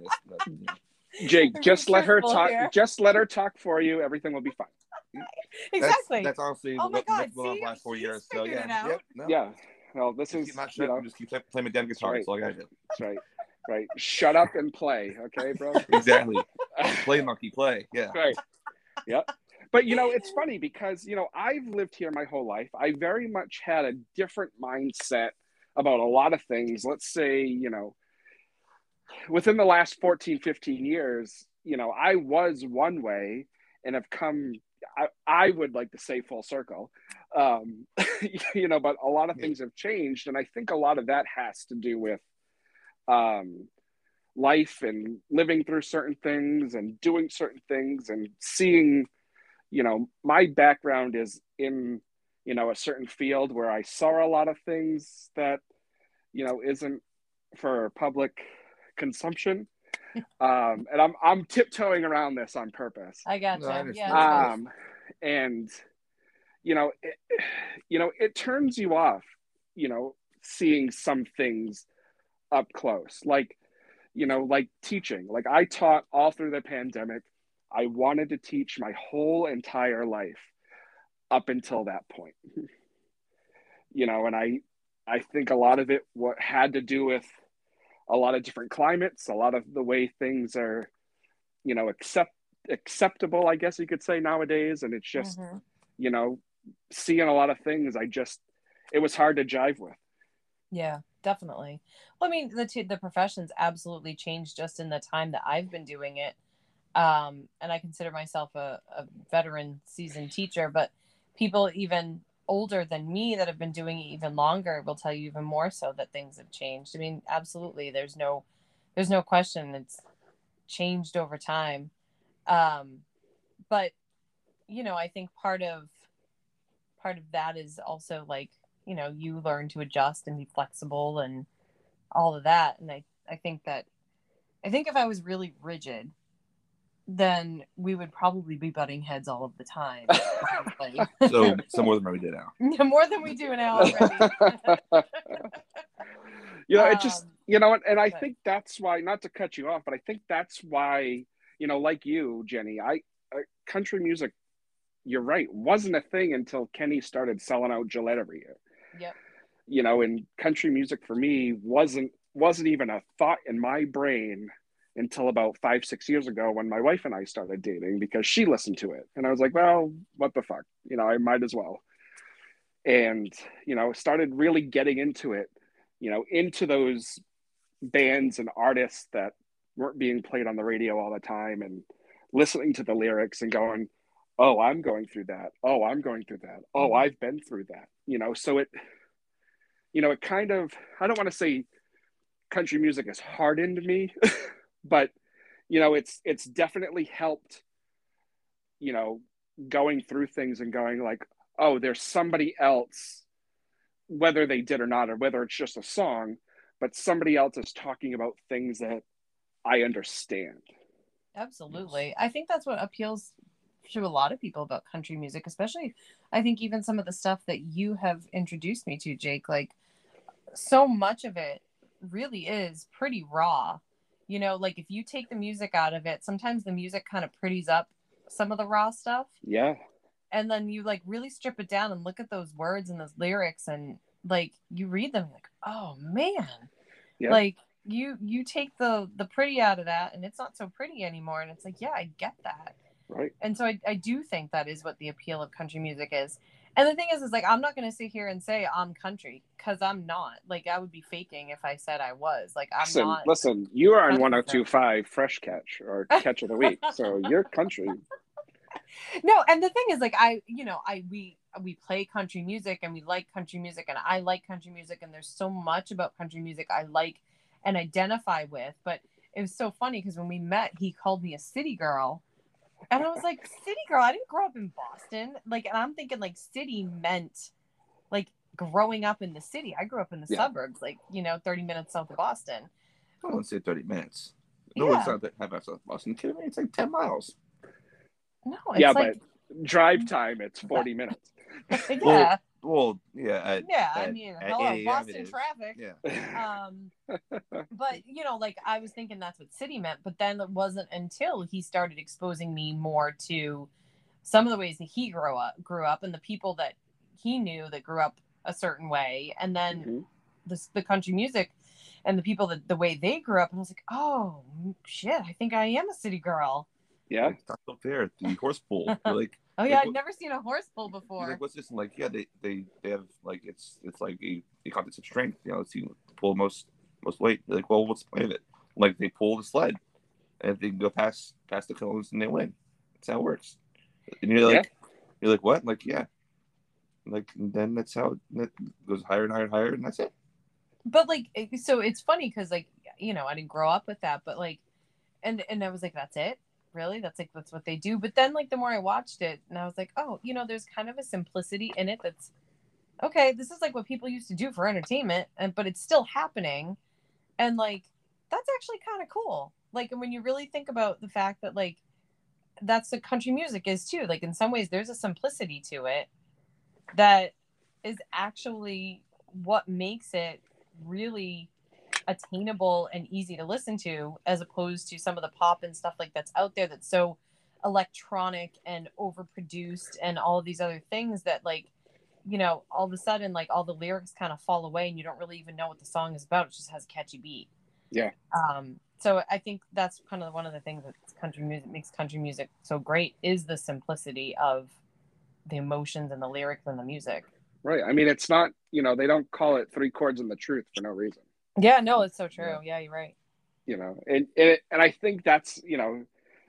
Jake, just let her talk. Here. Just let her talk for you. Everything will be fine. Exactly. That's honestly the last 4 years. So yeah. Yep, no. Yeah. Well, this is. Just keep playing my damn guitar. That's all I gotta do. That's right. Right. Shut up and play, okay, bro? Exactly. Play, monkey, play. Yeah. Right. Yep. But it's funny because I've lived here my whole life. I very much had a different mindset about a lot of things. Let's say within the last 14, 15 years, you know, I was one way and have come, I would like to say full circle, you know, but a lot of things have changed. And I think a lot of that has to do with life and living through certain things and doing certain things and seeing, you know, my background is in, you know, a certain field where I saw a lot of things that, you know, isn't for public consumption. And I'm tiptoeing around this on purpose. I gotcha. And you know, it turns you off, you know, seeing some things up close, like, you know, like teaching. Like I taught all through the pandemic. I wanted to teach my whole entire life up until that point. You know, and I think a lot of it what had to do with a lot of different climates, a lot of the way things are, you know, acceptable, I guess you could say nowadays. And it's just, you know, seeing a lot of things, it was hard to jive with. Yeah, definitely. Well, I mean, the profession's absolutely changed just in the time that I've been doing it. And I consider myself a veteran seasoned teacher, but people even older than me that have been doing it even longer will tell you even more so that things have changed. I mean, absolutely. There's no question it's changed over time. But, you know, I think part of that is also like, you know, you learn to adjust and be flexible and all of that. And I think if I was really rigid, then we would probably be butting heads all of the time. So more than we do now. Yeah, more than we do now already. You know, it just, you know, and I think that's why, not to cut you off, but I think that's why, you know, like you, Jenny, country music, you're right, wasn't a thing until Kenny started selling out Gillette every year. Yep. You know, and country music for me wasn't even a thought in my brain until about 5-6 years ago when my wife and I started dating, because she listened to it. And I was like, well, what the fuck? You know, I might as well. And, you know, started really getting into it, you know, into those bands and artists that weren't being played on the radio all the time, and listening to the lyrics and going, oh, I'm going through that. Oh, I'm going through that. Oh, I've been through that. You know, so it, you know, it kind of, I don't want to say country music has hardened me, but, you know, it's definitely helped, you know, going through things and going like, oh, there's somebody else, whether they did or not, or whether it's just a song, but somebody else is talking about things that I understand. Absolutely. I think that's what appeals to a lot of people about country music, especially I think even some of the stuff that you have introduced me to, Jake, like so much of it really is pretty raw. You know, like if you take the music out of it, sometimes the music kind of pretties up some of the raw stuff. Yeah. And then you like really strip it down and look at those words and those lyrics, and like you read them like, oh man, yeah. Like you take the pretty out of that and it's not so pretty anymore. And it's like, yeah, I get that. Right. And so I do think that is what the appeal of country music is. And the thing is like, I'm not going to sit here and say I'm country, because I'm not. Like, I would be faking if I said I was. Like, I'm not. Listen, you are on 102.5 Fresh Catch, or Catch of the Week. So you're country. No, and the thing is, like, we play country music and we like country music, and I like country music, and there's so much about country music I like and identify with. But it was so funny because when we met, he called me a city girl. And I was like, city girl? I didn't grow up in Boston. Like, and I'm thinking like city meant like growing up in the city. I grew up in the suburbs, like, you know, 30 minutes south of Boston. I wouldn't say 30 minutes. No, it's not that half outside of Boston. Kidding me? It's like 10 miles. No, it's like, but drive time, it's 40 minutes. Yeah. Well, yeah. I mean, hello, Boston traffic. Yeah. But, you know, like, I was thinking that's what city meant, but then it wasn't until he started exposing me more to some of the ways that he grew up and the people that he knew that grew up a certain way. And then the country music and the people that the way they grew up. And I was like, oh, shit, I think I am a city girl. Yeah. Like, that's up there at the horse pool. Like, oh yeah, I'd never seen a horse pull before. Like, what's this? And like, yeah, they have like it's like a contest of strength. You know, to pull most weight. They're like, well, what's the point of it? Like, they pull the sled, and if they can go past the cones, and they win. That's how it works. And you're like, what? Like, yeah. Like, and then that's how it goes higher and higher and higher, and that's it. But like, so it's funny because like, you know, I didn't grow up with that, but like, and I was like, that's it, really? That's what they do. But then like, the more I watched it, and I was like, oh, you know, there's kind of a simplicity in it that's okay. This is like what people used to do for entertainment, but it's still happening, and like, that's actually kind of cool. Like, and when you really think about the fact that like, that's what country music is too. Like, in some ways, there's a simplicity to it that is actually what makes it really attainable and easy to listen to, as opposed to some of the pop and stuff like that's out there that's so electronic and overproduced and all of these other things that, like, you know, all of a sudden, like, all the lyrics kind of fall away and you don't really even know what the song is about. It just has a catchy beat. Yeah. So I think that's kind of one of the things that country music makes country music so great, is the simplicity of the emotions and the lyrics and the music. Right. I mean, it's not, you know, they don't call it Three Chords and the Truth for no reason. Yeah, no, it's so true. Yeah, you're right. You know, and I think that's, you know,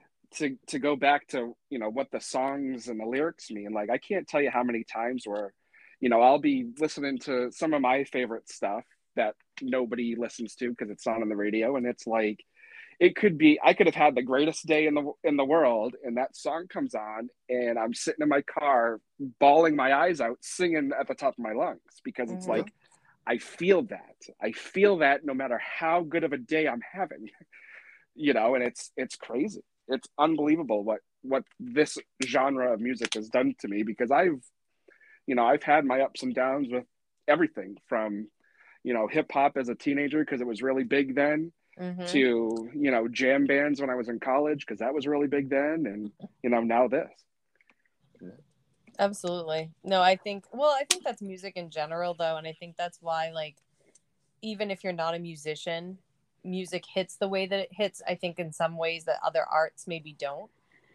to go back to, you know, what the songs and the lyrics mean. Like, I can't tell you how many times where, you know, I'll be listening to some of my favorite stuff that nobody listens to because it's not on the radio, and it's like, it could be, I could have had the greatest day in the world, and that song comes on, and I'm sitting in my car bawling my eyes out, singing at the top of my lungs, because it's like, I feel that no matter how good of a day I'm having, you know, and it's crazy. It's unbelievable what this genre of music has done to me, because I've had my ups and downs with everything from, you know, hip hop as a teenager, because it was really big then, to, you know, jam bands when I was in college, because that was really big then, and, you know, now this. Absolutely. No, I think that's music in general, though, and I think that's why, like, even if you're not a musician, music hits the way that it hits. I think in some ways that other arts maybe don't,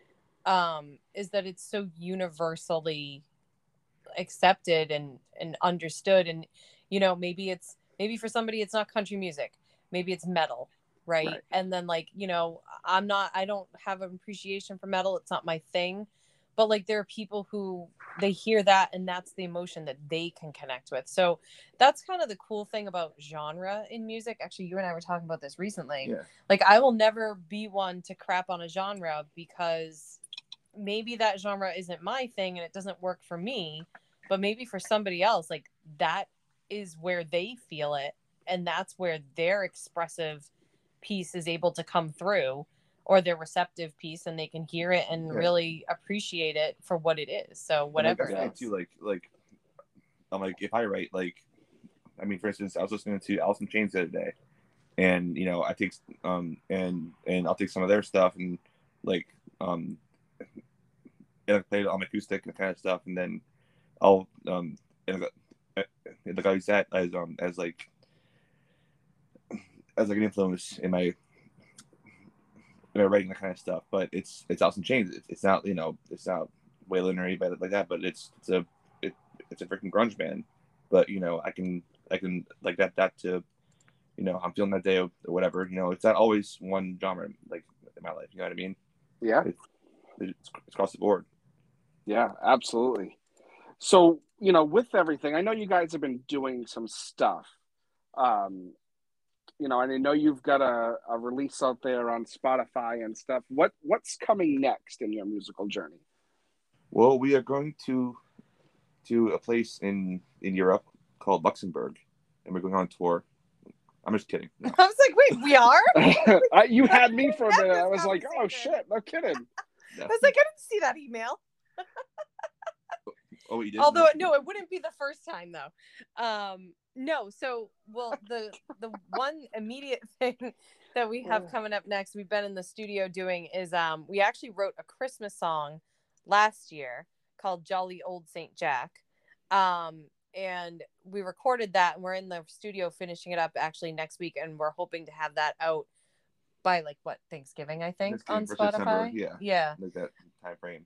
is that it's so universally accepted and understood. And, you know, maybe for somebody it's not country music, maybe it's metal, right? And then, like, you know, I don't have an appreciation for metal, it's not my thing, but like, there are people who they hear that and that's the emotion that they can connect with. So that's kind of the cool thing about genre in music. Actually, you and I were talking about this recently. Like, I will never be one to crap on a genre because maybe that genre isn't my thing and it doesn't work for me, but maybe for somebody else, like, that is where they feel it, and that's where their expressive piece is able to come through, or their receptive piece, and they can hear it and really appreciate it for what it is. So whatever. Like, too, like I'm like, if I write, like, I mean, for instance, I was listening to Alice in Chains the other day, and, you know, I take and I'll take some of their stuff and, like, and I play it on my acoustic and kind of stuff, and then I'll and the guy use that as like an influence in my writing, that kind of stuff. But it's Alice in Chains. It's not, you know, it's not Waylon or anybody like that, but it's a freaking grunge band. But, you know, I can like that to, you know, I'm feeling that day or whatever. You know, it's not always one genre, like, in my life. You know what I mean? Yeah. It's across the board. Yeah, absolutely. So, you know, with everything, I know you guys have been doing some stuff. You know, and I know you've got a release out there on Spotify and stuff. What's coming next in your musical journey? Well, we are going to a place in Europe called Luxembourg, and we're going on tour. I'm just kidding. No. I was like, wait, we are? You had me for a minute. I was like, oh shit, no kidding. I was like, I didn't see that email. Oh, you did? Although, no, it wouldn't be the first time, though. No, so, well, the one immediate thing that we have coming up next, we've been in the studio doing, is we actually wrote a Christmas song last year called Jolly Old St. Jack. And we recorded that, and we're in the studio finishing it up actually next week, and we're hoping to have that out by, like, what, Thanksgiving, I think, on Spotify. December, yeah, like that time frame.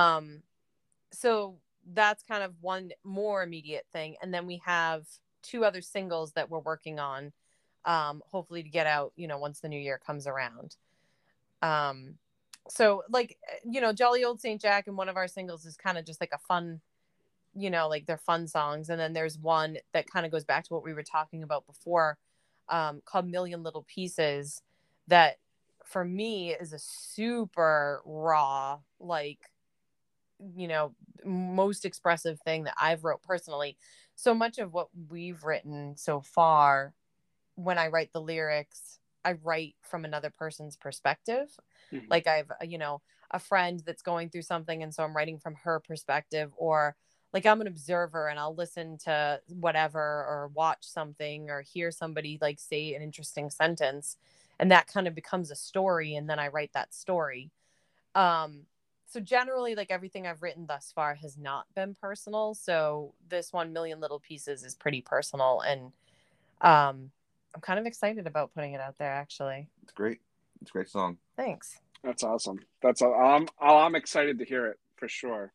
So that's kind of one more immediate thing, and then we have 2 other singles that we're working on, hopefully to get out, you know, once the new year comes around. So like, you know, Jolly Old St. Jack and one of our singles is kind of just like a fun, you know, like they're fun songs. And then there's one that kind of goes back to what we were talking about before, called Million Little Pieces, that for me is a super raw, like, you know, most expressive thing that I've wrote personally. So much of what we've written so far, when I write the lyrics, I write from another person's perspective. Mm-hmm. Like I've, you know, a friend that's going through something, and so I'm writing from her perspective, or like I'm an observer and I'll listen to whatever or watch something or hear somebody like say an interesting sentence, and that kind of becomes a story, and then I write that story. So generally, like everything I've written thus far has not been personal. So this one, Million Little Pieces, is pretty personal, and I'm kind of excited about putting it out there, actually. It's great. It's a great song. Thanks. That's awesome. I'm excited to hear it for sure.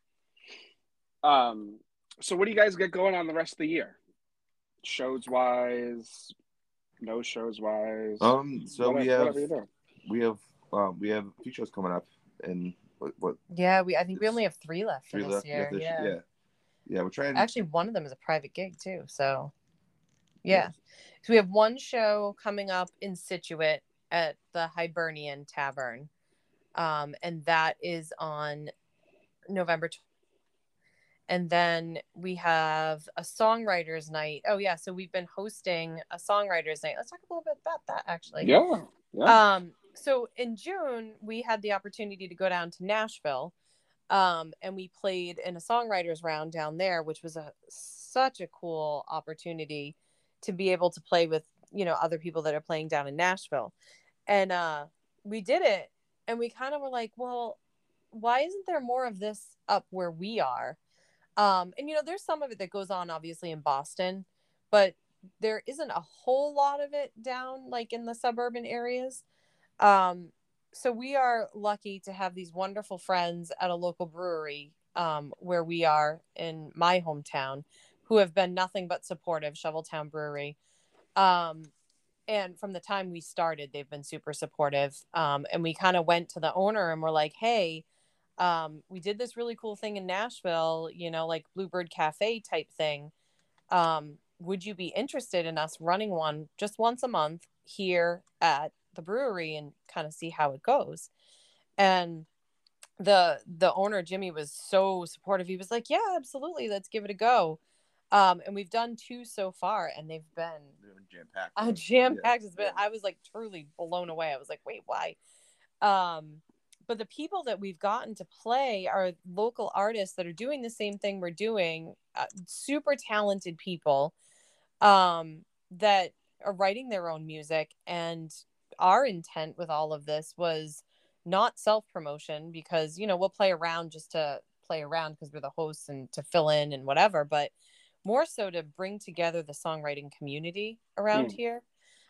So what do you guys get going on the rest of the year? Shows wise, no shows wise. So we have a few shows coming up, and what? Yeah, I think we only have 3 left for this year. Yeah, we're trying. Actually, one of them is a private gig too. So, yeah. So we have one show coming up in Scituate at the Hibernian Tavern, and that is on November 12th. And then we have a songwriters night. Oh yeah, so we've been hosting a songwriters night. Let's talk a little bit about that, actually. Yeah. So in June, we had the opportunity to go down to Nashville, and we played in a songwriters round down there, which was such a cool opportunity to be able to play with, you know, other people that are playing down in Nashville. And we did it, and we kind of were like, well, why isn't there more of this up where we are? And, you know, there's some of it that goes on obviously in Boston, but there isn't a whole lot of it down like in the suburban areas. So we are lucky to have these wonderful friends at a local brewery, where we are in my hometown, who have been nothing but supportive, Shoveltown Brewery. And from the time we started, they've been super supportive. And we kind of went to the owner and we're like, hey, we did this really cool thing in Nashville, you know, like Bluebird Cafe type thing. Would you be interested in us running one just once a month here at the brewery and kind of see how it goes? And the owner, Jimmy, was so supportive. He was like, yeah, absolutely, let's give it a go. And we've done 2 so far, and they've been jam-packed. Jam-packed. Yeah. I was like truly blown away. I was like, wait, why? But the people that we've gotten to play are local artists that are doing the same thing we're doing, super talented people that are writing their own music. And our intent with all of this was not self-promotion, because, you know, we'll play around just to play around because we're the hosts and to fill in and whatever, but more so to bring together the songwriting community around here.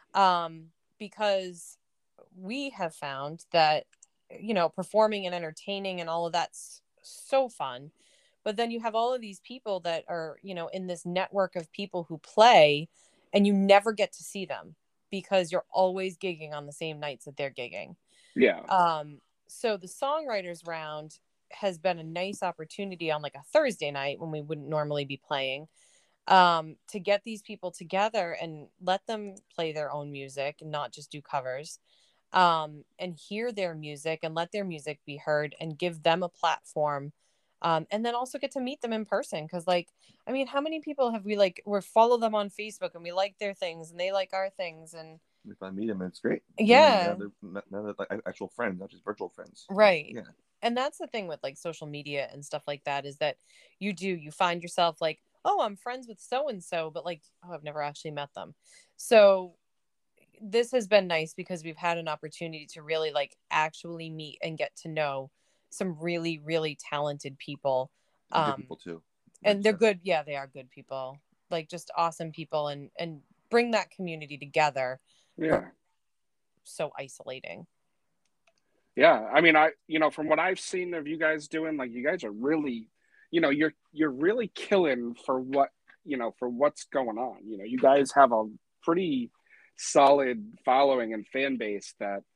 Because we have found that, you know, performing and entertaining and all of that's so fun, but then you have all of these people that are, you know, in this network of people who play, and you never get to see them because you're always gigging on the same nights that they're gigging. Yeah. So the songwriters round has been a nice opportunity on like a Thursday night when we wouldn't normally be playing, to get these people together and let them play their own music and not just do covers. And hear their music and let their music be heard and give them a platform. And then also get to meet them in person. Cause like, I mean, how many people have we follow them on Facebook and we like their things and they like our things, and if I meet them, it's great. Yeah. Now they're like actual friends, not just virtual friends. Right. Yeah. And that's the thing with like social media and stuff like that, is that you find yourself like, oh, I'm friends with so-and-so, but like, oh, I've never actually met them. So this has been nice because we've had an opportunity to really like actually meet and get to know some really, really talented people. Good people too. And they're good. Yeah, they are good people. Like just awesome people, and bring that community together. Yeah. So isolating. Yeah. I mean, from what I've seen of you guys doing, like you guys are really, you're really killing for what's going on. You know, you guys have a pretty solid following and fan base that,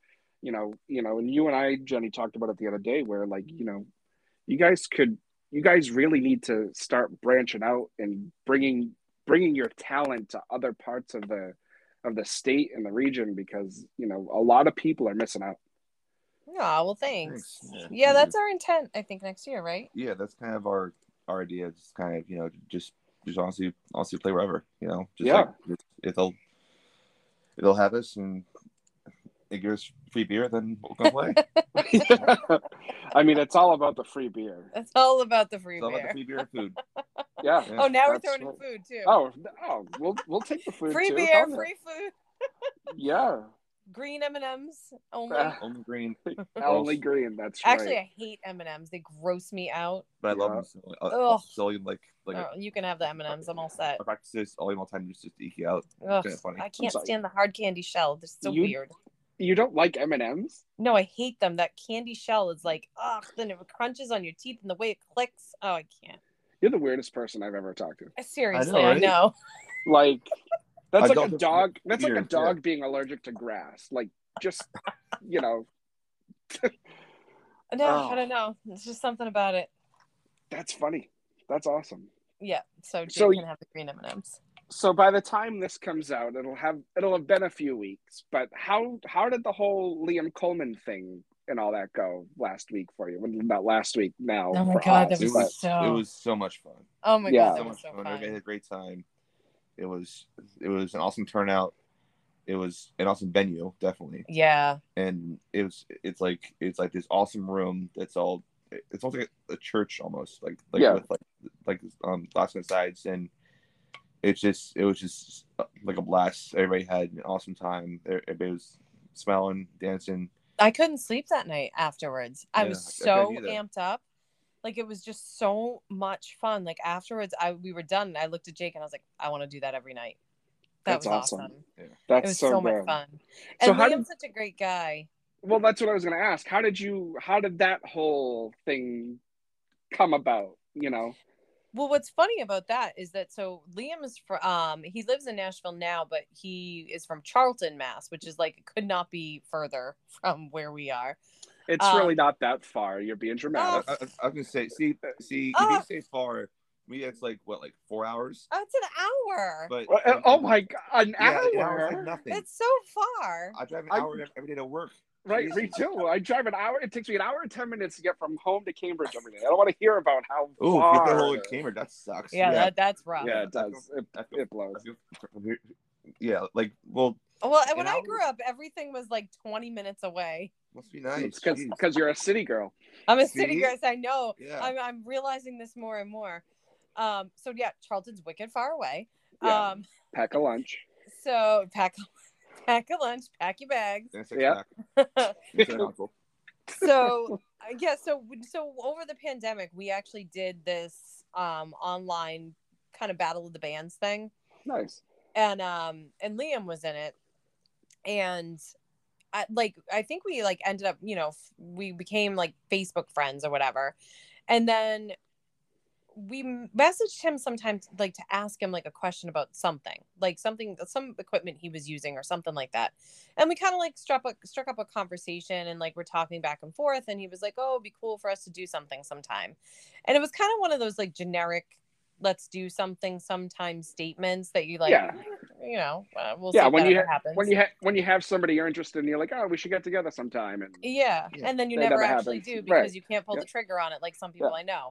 and you and I, Jenny, talked about it the other day, where like, you guys really need to start branching out and bringing your talent to other parts of the state and the region, because a lot of people are missing out. Oh, well, thanks. Yeah, that's our intent, I think, next year, right? Yeah, that's kind of our idea. Just kind of, just honestly play wherever, like, if they'll have us and they give us free beer, then we'll go play. I mean, it's all about the free beer. It's all about the free beer. All about the free beer and food. Yeah. Oh, now we're throwing in food too. Oh, we'll take the food. Free too. beer, free food. Yeah. Green M&Ms only. Only green. Only green. That's right. Actually, I hate M&Ms. They gross me out. But I love them. So you can have the M&Ms. I'm all set. I practice this all the time just to eke out. Ugh, I can't stand the hard candy shell. They're so weird. You don't like M&Ms? No, I hate them. That candy shell is like, then it crunches on your teeth and the way it clicks. Oh, I can't. You're the weirdest person I've ever talked to. Seriously, I know. Like, that's like a dog. That's like a dog being allergic to grass. Like, just, No, I don't know. It's just something about it. That's funny. That's awesome. Yeah. So Jake can have the green M&Ms. So by the time this comes out, it'll have been a few weeks. But how did the whole Liam Coleman thing and all that go last week for you? Not last week now. Oh my God, it was so much fun. Oh my God, that was so fun. fun. Everybody had a great time. It was an awesome turnout. It was an awesome venue, definitely. Yeah. And it's like this awesome room that's all. It's almost like a church almost, with lots of sides, and it was just like a blast. Everybody had an awesome time. Everybody was smiling, dancing. I couldn't sleep that night afterwards. I was so amped up. Like, it was just so much fun. Like, afterwards, we were done. And I looked at Jake and I was like, I want to do that every night. That was awesome. Yeah. It was so much fun. And Liam's such a great guy. Well, that's what I was going to ask. How did that whole thing come about? Well, what's funny about that is that Liam is he lives in Nashville now, but he is from Charlton, Mass, which is like, it could not be further from where we are. It's really not that far. You're being dramatic. I was gonna say, see, if you say far, me, it's like 4 hours? Oh, it's an hour. But oh my God, an hour! An hour is like nothing. It's so far. I drive an hour every day to work. Right, me too. I drive an hour. It takes me an hour and 10 minutes to get from home to Cambridge every day. I don't want to hear about how far. Get the whole Cambridge. That sucks. Yeah. That's rough. Yeah, it does. It blows. Yeah, well, when I grew up, everything was like 20 minutes away. Must be nice. Because you're a city girl. I'm a city girl. I know. Yeah. I'm realizing this more and more. So yeah, Charlton's wicked far away. Yeah. Pack a lunch. So pack a lunch, pack your bags. Yeah. So over the pandemic, we actually did this online kind of Battle of the Bands thing. Nice. And Liam was in it, and I think we ended up, we became like Facebook friends or whatever, and then we messaged him sometimes to ask him a question about some equipment he was using or something like that. And we kind of struck up a conversation, and we're talking back and forth, and he was like, oh, it'd be cool for us to do something sometime. And it was kind of one of those generic, let's do something sometime statements that you we'll see when if that happens. When you have somebody you're interested in, you're like, oh, we should get together sometime. And and then you never actually do, because you can't pull the trigger on it like some people I know.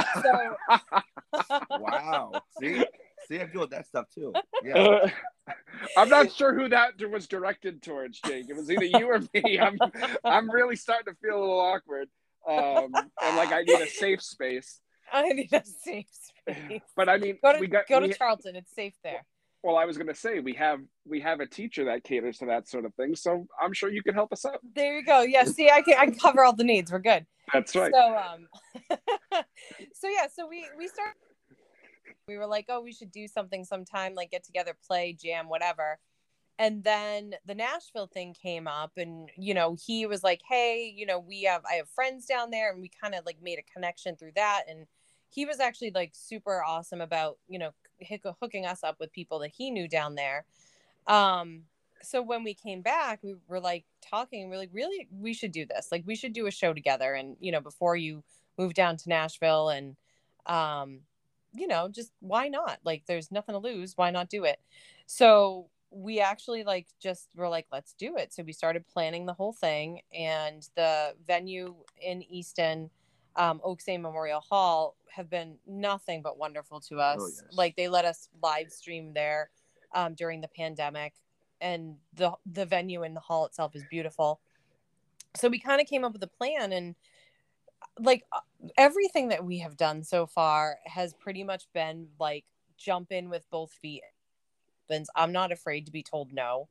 So wow. See, I'm doing that stuff too. Yeah. I'm not sure who that was directed towards, Jake. It was either you or me. I'm really starting to feel a little awkward. And I need a safe space. I need a safe space. But I mean, go to Charlton. It's safe there. Well, I was going to say we have a teacher that caters to that sort of thing, so I'm sure you can help us out. There you go. Yeah. See, I can cover all the needs. We're good. That's right. So we started. We were like, oh, we should do something sometime, get together, play, jam, whatever. And then the Nashville thing came up, and he was like, hey, I have friends down there, and we kind of made a connection through that. And he was actually super awesome about hooking us up with people that he knew down there. so when we came back, we were like talking, we're like, really, we should do this. Like, we should do a show together. And, you know, before you move down to Nashville, and, you know, just why not? Like, there's nothing to lose. Why not do it? So we actually like just were like, let's do it. So we started planning the whole thing, and the venue in Easton, Oaks Bay Memorial Hall, have been nothing but wonderful to us. Oh, yes. Like, they let us live stream there during the pandemic, and the venue in the hall itself is beautiful. So we kind of came up with a plan, and like everything that we have done so far has pretty much been like jump in with both feet. I'm not afraid to be told no,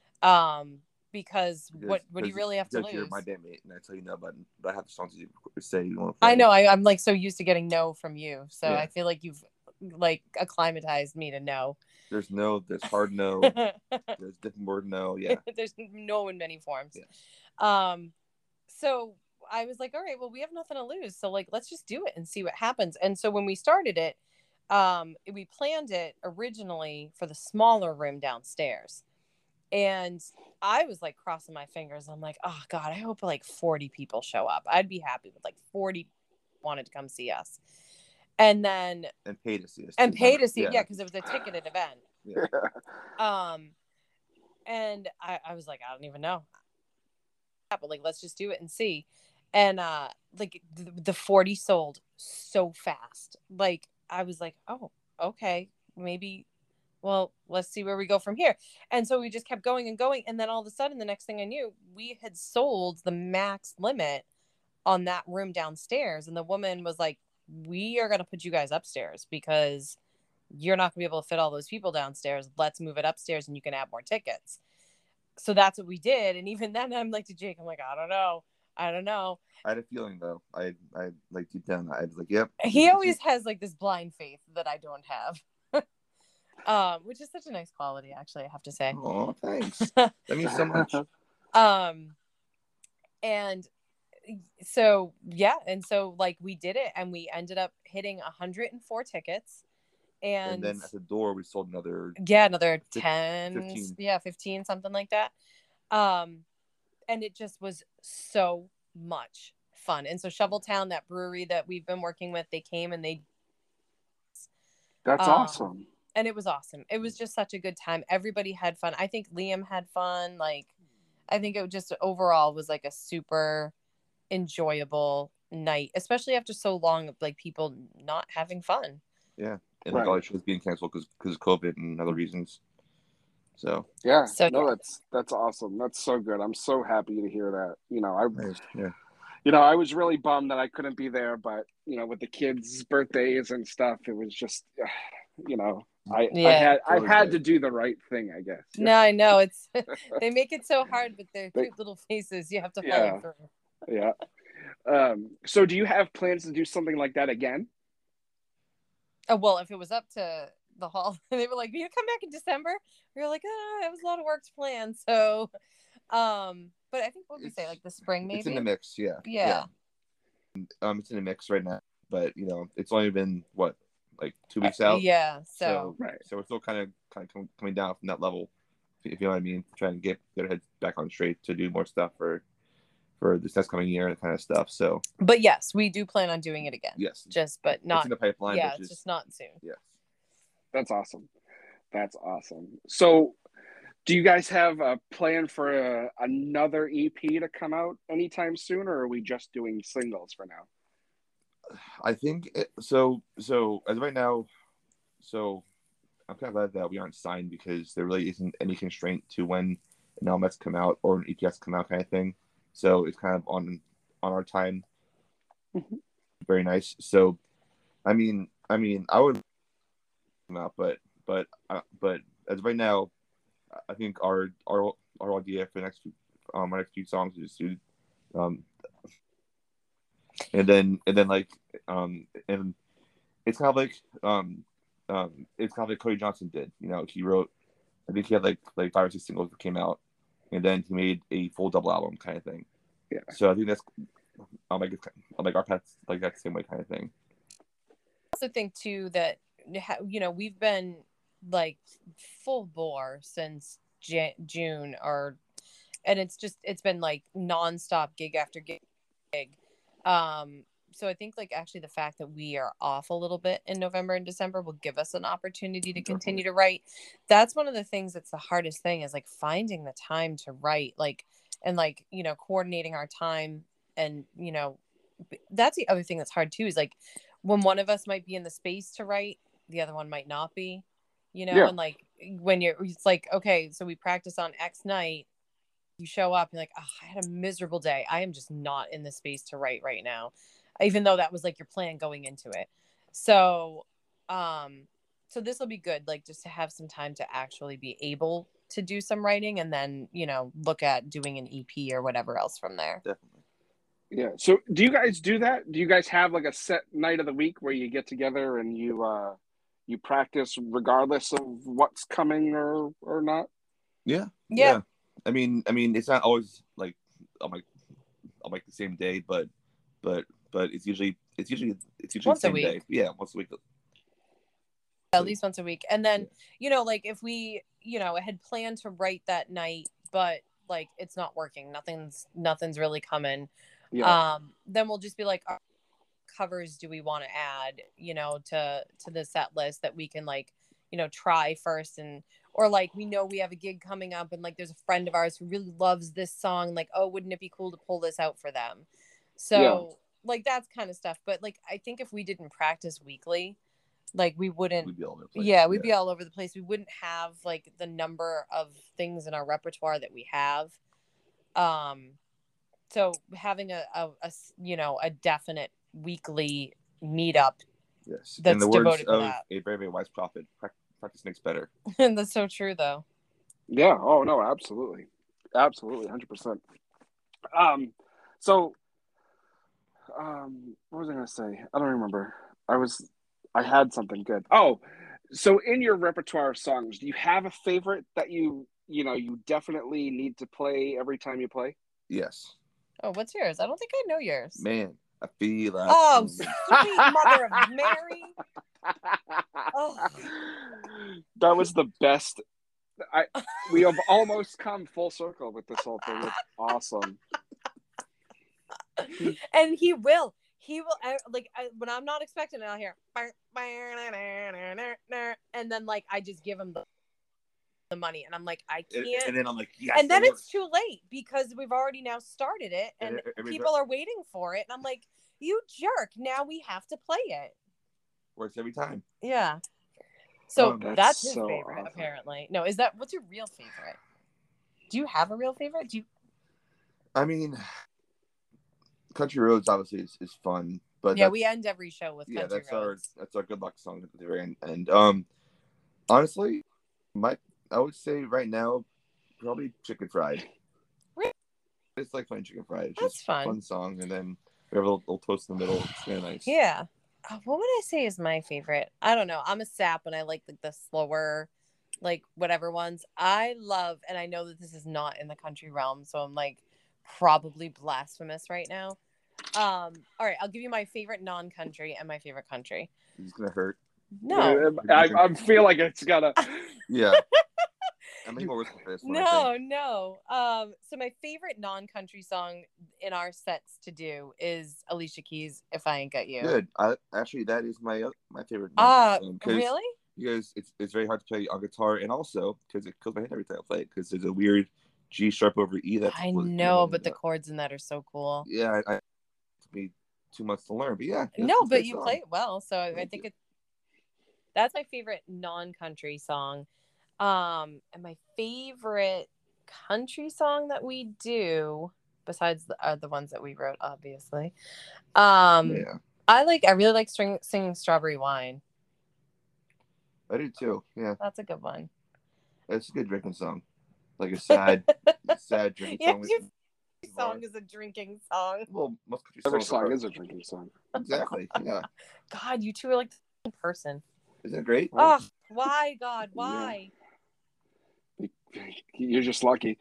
because what do you really have to lose? You're my bandmate, and I tell you no, but I have the songs you say you want to play. I know. I'm like so used to getting no from you, so yeah. I feel like you've like acclimatized me to no. There's no. There's hard no. There's different word no. Yeah. There's no in many forms. Yeah. So I was like, all right, well, we have nothing to lose, so like let's just do it and see what happens. And so when we started it, we planned it originally for the smaller room downstairs, and I was like crossing my fingers. I'm like, oh God, I hope like 40 people show up. I'd be happy with like 40 wanted to come see us, and pay to see us, yeah, because it was a ticketed event. Yeah. And I was like, I don't even know, but like let's just do it and see. And like the 40 sold so fast. Like I was like, oh, okay, maybe, well, let's see where we go from here. And so we just kept going and going. And then all of a sudden, the next thing I knew, we had sold the max limit on that room downstairs. And the woman was like, we are going to put you guys upstairs because you're not going to be able to fit all those people downstairs. Let's move it upstairs and you can add more tickets. So that's what we did. And even then, I'm like to Jake, I'm like, I don't know. I had a feeling though. I like deep down, I was like, yep. He always has like this blind faith that I don't have, which is such a nice quality, actually. I have to say. Oh, thanks. That means so much. And so yeah, and so like we did it, and we ended up hitting 104 tickets. And then at the door, we sold another 10, 15. 15, something like that. And it just was so much fun. And so Shoveltown, that brewery that we've been working with, they came and that's awesome. And it was awesome. It was just such a good time. Everybody had fun. I think Liam had fun. Like, I think it just overall was like a super enjoyable night, especially after so long of like people not having fun. Yeah. And like all the shows being canceled because of COVID and other reasons. So yeah, that's awesome. That's so good. I'm so happy to hear that. You know, I was really bummed that I couldn't be there, but you know, with the kids' birthdays and stuff, it was just, you know, I had to do the right thing, I guess. No, I know it's they make it so hard with their cute little faces. You have to follow through. Yeah. So do you have plans to do something like that again? Oh, well, if it was up to the hall, they were like, you come back in December. We were like, it was a lot of work to plan. So, but I think what we say, like the spring, maybe it's in the mix. Yeah. It's in the mix right now, but you know, it's only been what, like 2 weeks out. Yeah. So right. So we're still kind of coming down from that level, if you know what I mean. Trying to get their heads back on straight to do more stuff for this next coming year and kind of stuff. So, but yes, we do plan on doing it again. Yes, but not it's in the pipeline. Yeah, it's just not soon. Yes, that's awesome. So, do you guys have a plan for another EP to come out anytime soon, or are we just doing singles for now? I think so. So as of right now, I'm kind of glad that we aren't signed because there really isn't any constraint to when an album has to come out or an EP has to come out, kind of thing. So it's kind of on our time. Mm-hmm. Very nice. So, I mean, I would come out, but as of right now, I think our idea for the next our next few songs is to and then like and it's kind of like it's kind of like Cody Johnson did. You know, he wrote, I think he had like 5 or 6 singles that came out, and then he made a full double album kind of thing. Yeah. So I think that's like our path's like that same way kind of thing. I also think too that, you know, we've been like full bore since June, and it's been like nonstop gig after gig. So I think like actually the fact that we are off a little bit in November and December will give us an opportunity to continue to write. That's one of the things that's the hardest thing, is like finding the time to write, like, and like, you know, coordinating our time. And, you know, that's the other thing that's hard too, is like when one of us might be in the space to write, the other one might not be, you know, and like when it's like, okay, so we practice on X night, you show up, you're like, oh, I had a miserable day. I am just not in the space to write right now, even though that was like your plan going into it. So, so this will be good, like just to have some time to actually be able to do some writing, and then, you know, look at doing an EP or whatever else from there. Definitely. Yeah. So do you guys do that? Do you guys have like a set night of the week where you get together and you practice regardless of what's coming or not? Yeah. I mean, it's not always like on the same day, but it's usually once the same a week. day. Yeah, once a week. At least once a week. And then, you know, like if we, you know, had planned to write that night, but like it's not working, nothing's really coming. Yeah. Then we'll just be like, covers do we want to add, you know, to the set list that we can like, you know, try first, and or like we know we have a gig coming up and like there's a friend of ours who really loves this song, like, oh, wouldn't it be cool to pull this out for them? So like that's kind of stuff. But like I think if we didn't practice weekly, like we wouldn't, we'd be all over the place. We'd be all over the place. We wouldn't have like the number of things in our repertoire that we have. So having a you know, a definite weekly meetup. Yes. That's in the words devoted to of that. a very, very wise prophet, practice makes better. And that's so true, though. Yeah. Oh no, absolutely, 100%. So, what was I gonna say? I don't remember. I had something good. Oh, so in your repertoire of songs, do you have a favorite that you definitely need to play every time you play? Yes. Oh, what's yours? I don't think I know yours. Man, I feel like. Oh, sweet mother of Mary. Oh. That was the best. We have almost come full circle with this whole thing. It's awesome. And he will like when I'm not expecting it, I'll hear and then like I just give him the money, and I'm like, I can't, and then I'm like, yes, and then it's too late because we've already now started it and people are waiting for it, and I'm like, you jerk, now we have to play it. Works every time. Yeah. So that's his so favorite, awesome. apparently. No, what's your real favorite? Do you have a real favorite? I mean, Country Roads obviously is fun, but yeah, we end every show with Country Roads. That's our good luck song at the very end. And honestly, I would say right now probably Chicken Fried. Really? It's like playing Chicken Fried. It's that's just fun. A fun song, and then we have a little toast in the middle. It's very nice. Yeah. What would I say is my favorite? I don't know. I'm a sap and I like the slower, like whatever ones. I love, and I know that this is not in the country realm, so I'm like probably blasphemous right now. All right, I'll give you my favorite non-country and my favorite country. It's gonna hurt. No, I feel like it's gonna. Yeah. I'm more with this one. No. So my favorite non-country song in our sets to do is Alicia Keys' "If I Ain't Got You." Good. Actually, that is my favorite. Really? Because it's very hard to play on guitar, and also because it kills my head every time I play it. Because there's a weird G sharp over E. I know, but the chords in that are so cool. Yeah, it took me 2 months to learn, but yeah. No, but you play it well, so I think that's my favorite non-country song. And my favorite country song that we do, besides the ones that we wrote, obviously. I really like singing Strawberry Wine. I do too. Yeah, that's a good one. It's a good drinking song, like a sad drinking song. Your song is a drinking song. Well, most country every song is a drinking song. Exactly. Yeah. God, you two are like the same person. Isn't it great? Oh, why, God? Why? Yeah. You're just lucky.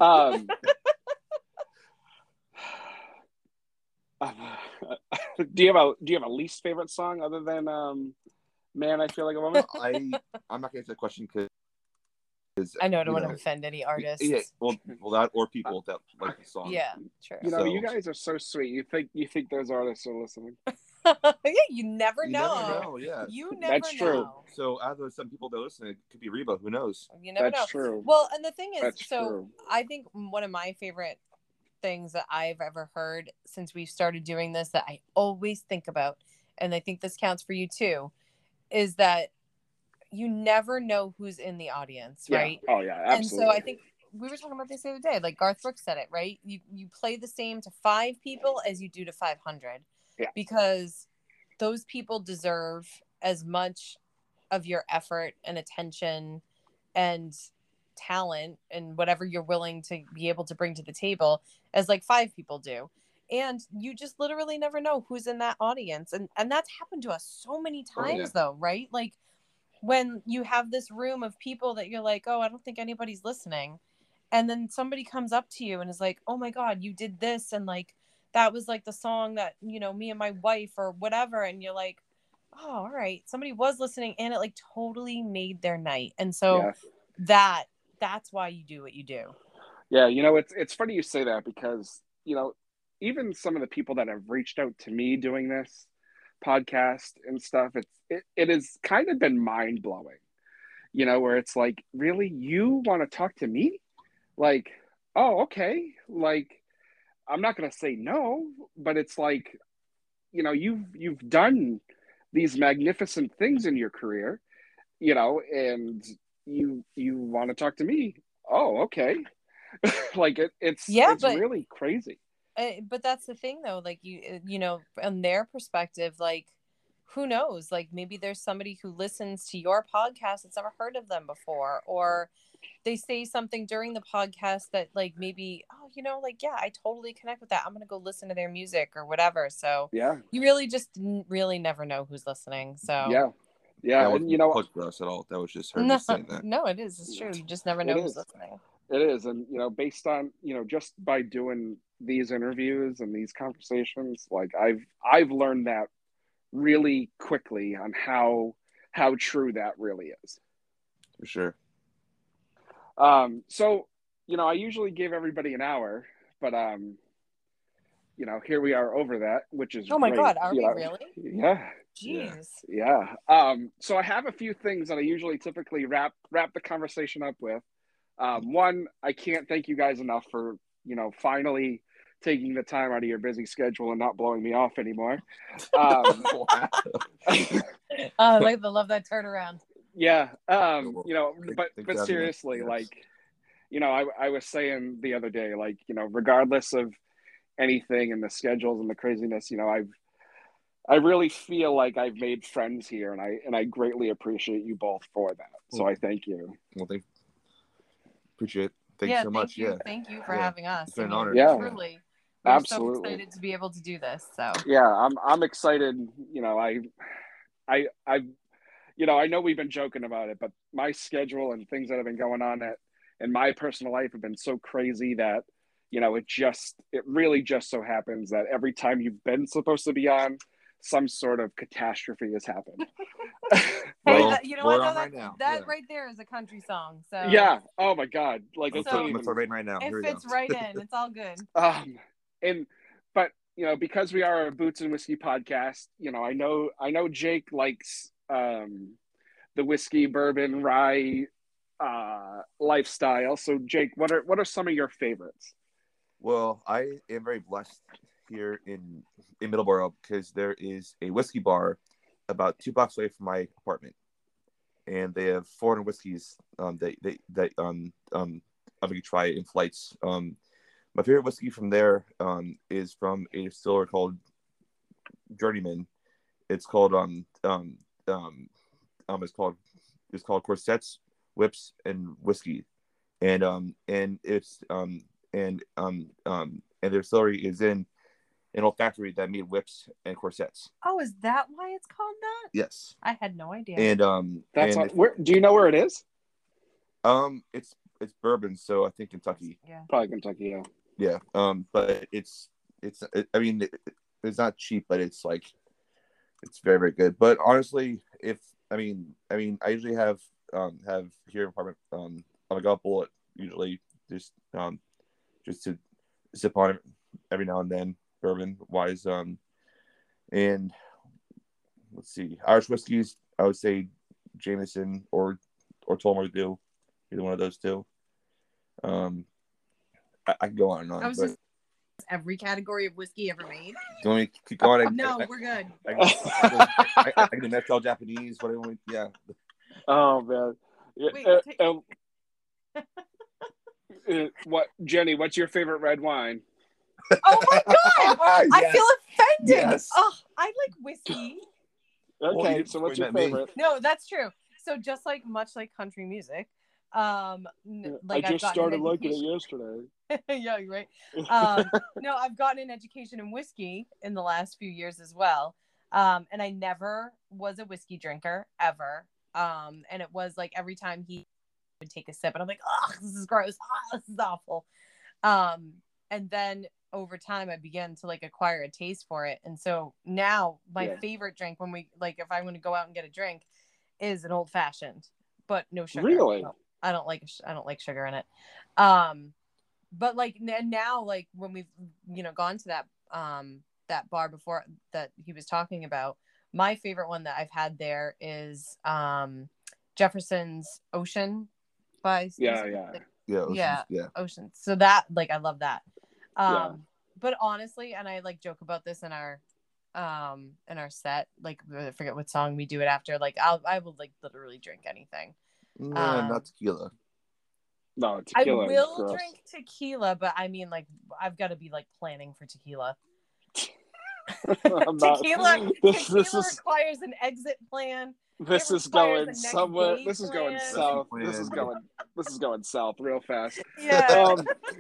Do you have a least favorite song other than "Man, I Feel Like a Woman"? I'm not gonna answer the question because I know I don't want to offend any artists. Yeah, well, that or people that like the song. Yeah, true. You know, you guys are so sweet. You think those artists are listening? Yeah, you never know. Never know, yeah. You never That's true. know. So out of those some people that listen, it could be Reba. Who knows? You never That's know. true. Well, and the thing is, That's so true. I think one of my favorite things that I've ever heard since we've started doing this that I always think about, and I think this counts for you too, is that you never know who's in the audience, right? Oh yeah, absolutely. And so I think we were talking about this the other day, like Garth Brooks said it, right? You play the same to 5 people as you do to 500. Yeah. Because those people deserve as much of your effort and attention and talent and whatever you're willing to be able to bring to the table as like 5 people do. And you just literally never know who's in that audience. And that's happened to us so many times though, right? Like when you have this room of people that you're like, oh, I don't think anybody's listening. And then somebody comes up to you and is like, oh my God, you did this. And like, that was like the song that, you know, me and my wife or whatever. And you're like, oh, all right. Somebody was listening and it like totally made their night. And so that's why you do what you do. Yeah. You know, it's funny you say that because, you know, even some of the people that have reached out to me doing this podcast and stuff, it has kind of been mind blowing, you know, where it's like, really, you want to talk to me? Like, oh, okay. Like, I'm not going to say no, but it's like, you know, you've done these magnificent things in your career, you know, and you want to talk to me. Oh, okay. Like it's really crazy. But that's the thing though, like you know, on their perspective, like who knows, like maybe there's somebody who listens to your podcast that's never heard of them before, or they say something during the podcast that like maybe, oh, you know, like, yeah, I totally connect with that. I'm going to go listen to their music or whatever. So yeah, you really just really never know who's listening. So yeah. That And you know, for us at all. That was just her just saying that. No, it is. It's true. You just never know who's listening. It is. And, you know, based on, you know, just by doing these interviews and these conversations, like I've learned that really quickly on how true that really is. For sure. So, you know, I usually give everybody an hour, but, you know, here we are over that, which is oh my great. God, are we know? really? Yeah. Jeez. Yeah. So I have a few things that I usually typically wrap the conversation up with. One, I can't thank you guys enough for, you know, finally taking the time out of your busy schedule and not blowing me off anymore. I love that turnaround. Yeah. You know, but seriously, like, you know, I was saying the other day, like, you know, regardless of anything and the schedules and the craziness, you know, I really feel like I've made friends here, and I greatly appreciate you both for that. So I thank you. Well, appreciate it. Thank you so much. Thank you for having us. It's been an honor. Yeah. Truly. We're absolutely so excited to be able to do this. So yeah, I'm excited. You know, I you know, I know we've been joking about it, but my schedule and things that have been going on in my personal life have been so crazy that, you know, it really just so happens that every time you've been supposed to be on, some sort of catastrophe has happened. Hey, you know what? That right there is a country song. So yeah. Oh my God. Like I'm right now. It fits right in. It's all good. But you know, because we are a Boots and Whiskey podcast, you know, I know Jake likes the whiskey, bourbon, rye lifestyle. So Jake, what are some of your favorites? Well, I am very blessed here in Middleborough because there is a whiskey bar about 2 blocks away from my apartment, and they have foreign whiskeys that I can try in flights. My favorite whiskey from there is from a distiller called Journeyman. It's called it's called Corsets, Whips, and Whiskey, and it's and their distillery is in an old factory that made whips and corsets. Oh, is that why it's called that? Yes. I had no idea. And that's where. Do you know where it is? It's bourbon, so I think Kentucky. Yeah. Probably Kentucky. Yeah. Yeah. But it's I mean, it's not cheap, but it's like it's very, very good. But honestly, I usually have here in apartment like a bullet usually, just to sip on it every now and then, bourbon wise. And let's see, Irish whiskeys, I would say Jameson or Tullamore Dew, either one of those two. I can go on and on. But every category of whiskey ever made. Do you want me to keep going? No, we're good. I can do Mezcal Japanese. What do you want? Yeah. Oh man. Wait, what, Jenny? What's your favorite red wine? Oh my god! Yes. I feel offended. Yes. Oh, I like whiskey. Okay, so what's your favorite? No, that's true. So just like much like country music, I just started liking it yesterday. Yeah, you're right. No, I've gotten an education in whiskey in the last few years as well. And I never was a whiskey drinker ever. And it was like every time he would take a sip and I'm like, oh, this is gross. Oh, this is awful. And then over time I began to like acquire a taste for it. And so now my favorite drink when we like, if I'm going to go out and get a drink is an old fashioned, but no sugar. Really? No, I don't like sugar in it. But like now, like when we've, gone to that bar before that he was talking about, my favorite one that I've had there is Jefferson's Ocean by Ocean. So that, like, I love that. But honestly, and I like joke about this in our set, like I forget what song we do it after, like I will like literally drink anything. No, not tequila. No, tequila. I will drink tequila, but I mean, like, I've got to be like planning for tequila. Tequila requires an exit plan. This is going somewhere. This is going south. This is going south real fast. Yeah.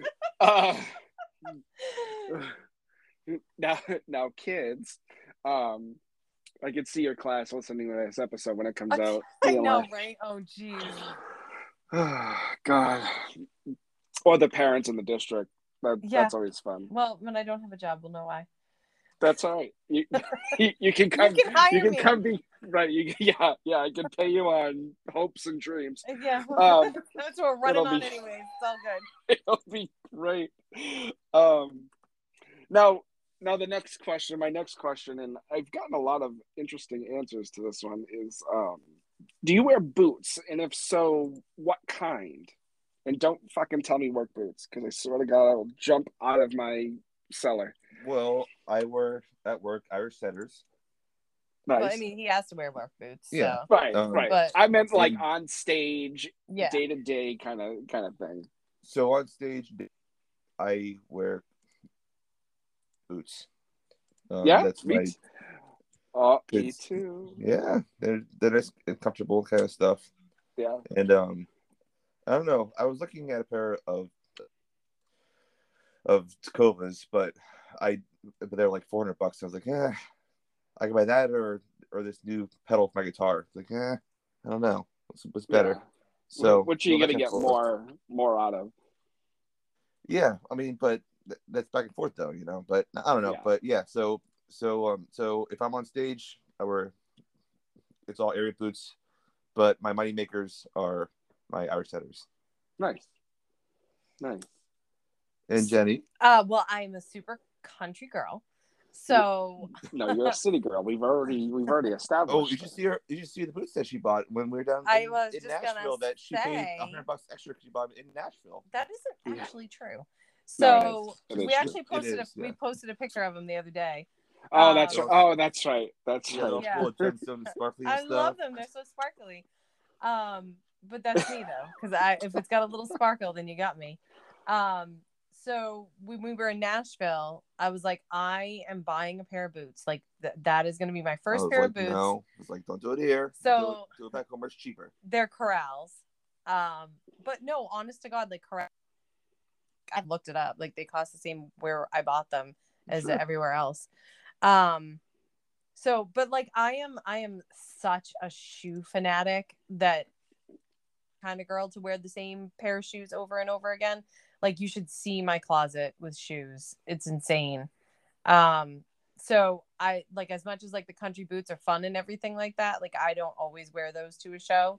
Now, kids. I could see your class listening to this episode when it comes out. I know, right? Oh, geez. God. Or the parents in the district. That's always fun. Well, when I don't have a job, we'll know why. That's all right. You can come. You can hire me. Come be right. I can pay you on hopes and dreams. Yeah, that's what we're running on anyways. It's all good. It'll be great. Now the next question, my next question, and I've gotten a lot of interesting answers to this one, is do you wear boots? And if so, what kind? And don't fucking tell me work boots, because I swear to God, I will jump out of my cellar. Well, I wear at work Irish setters. Nice. Well, I mean, he has to wear work boots. Yeah. So. Right. But, I meant like on stage, yeah, day to day kind of thing. So on stage, I wear boots. That's me right. Me too. Yeah, they're just comfortable kind of stuff. Yeah. And I don't know. I was looking at a pair of Tacovas, but they're like $400. I was like, I can buy that or this new pedal for my guitar. It's like, I don't know. What's better? Yeah. So which are you gonna get more out of? Yeah, I mean, but that's back and forth though, But I don't know. Yeah. But yeah, so if I'm on stage, it's all area boots, but my money makers are my Irish setters. Nice. And Jenny? Well, I'm a super country girl. So no, you're a city girl. We've already established. Oh, did you see the boots that she bought when we were down in Nashville? That she paid $100 extra because she bought them in Nashville. That isn't actually true. So we actually posted a picture of them the other day. Oh, that's right. Oh, that's right. Yeah. Full of gemstones, sparkly I stuff. love them. They're so sparkly. But that's me though, because if it's got a little sparkle, then you got me. So when we were in Nashville, I was like, I am buying a pair of boots. Like that is going to be my first pair of boots. No, it's like, don't do it here. So do it back home where it's cheaper. They're Corrals. But no, honest to God, like Corral. I've looked it up. Like they cost the same where I bought them as everywhere else. So, but like I am such a shoe fanatic, that kind of girl to wear the same pair of shoes over and over again. Like you should see my closet with shoes. It's insane. So I like, as much as like the country boots are fun and everything like that, like I don't always wear those to a show.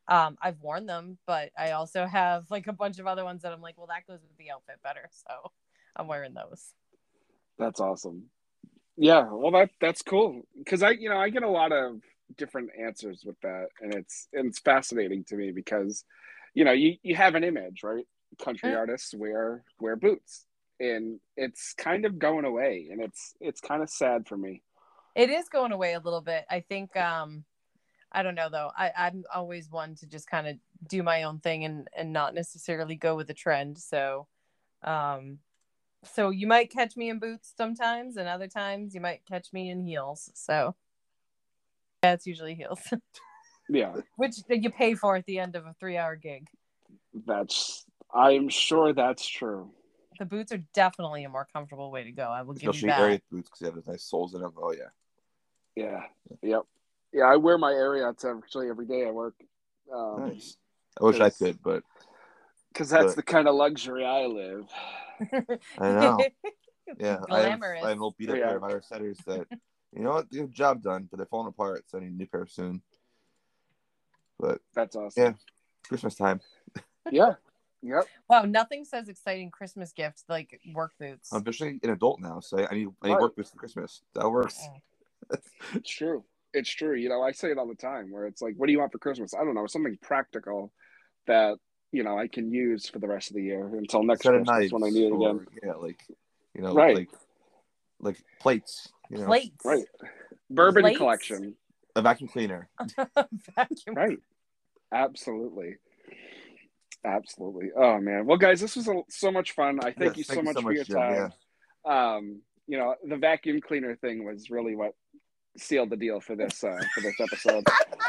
I've worn them, but I also have like a bunch of other ones that I'm like, well, that goes with the outfit better, so I'm wearing those. That's awesome. Yeah, well, that's cool because I get a lot of different answers with that, and it's fascinating to me because, you have an image, right? Country artists wear boots, and it's kind of going away, and it's kind of sad for me. It is going away a little bit. I think I don't know though. I'm always one to just kind of do my own thing and not necessarily go with the trend. So so you might catch me in boots sometimes, and other times you might catch me in heels. So yeah, it's usually heels. Yeah. Which you pay for at the end of a 3-hour gig. I'm sure that's true. The boots are definitely a more comfortable way to go. I will give you that. Especially area boots because they have those nice soles in them. Oh yeah. Yeah. Yep. Yeah, I wear my Ariats actually every day at work. Nice. I wish I could, but because that's the kind of luxury I live. I know. Yeah, Glamorous. I have an old beat up pair of Irish setters that, you know what, they have a job done, but they're falling apart, so I need a new pair soon. But that's awesome. Yeah, Christmas time. Yeah. Yep. Wow, nothing says exciting Christmas gift like work boots. I'm officially an adult now, so I need work boots for Christmas. That works. It's true. It's true. I say it all the time where it's like, what do you want for Christmas? I don't know, something practical that, I can use for the rest of the year until next Christmas when I need it again. Yeah, right. like plates. Plates. Right. Bourbon collection. A vacuum cleaner. Vacuum. Right. Absolutely. Absolutely. Oh man. Well, guys, this was so much fun. I thank you so much for your time. Yeah. The vacuum cleaner thing was really what sealed the deal for this episode.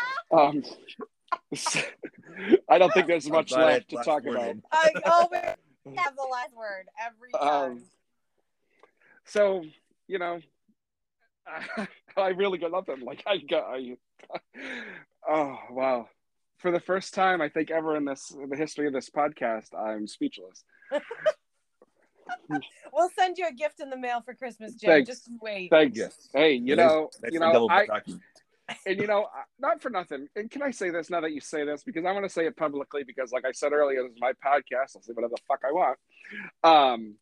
I don't think there's much left to talk about. I always have the last word every time. So I really got nothing. Like oh wow. For the first time, I think ever in the history of this podcast, I'm speechless. We'll send you a gift in the mail for Christmas, Jim. Thanks. Just wait. Thanks. Yes. Hey, not for nothing. And can I say this now that you say this? Because I want to say it publicly because, like I said earlier, this is my podcast. I'll say whatever the fuck I want.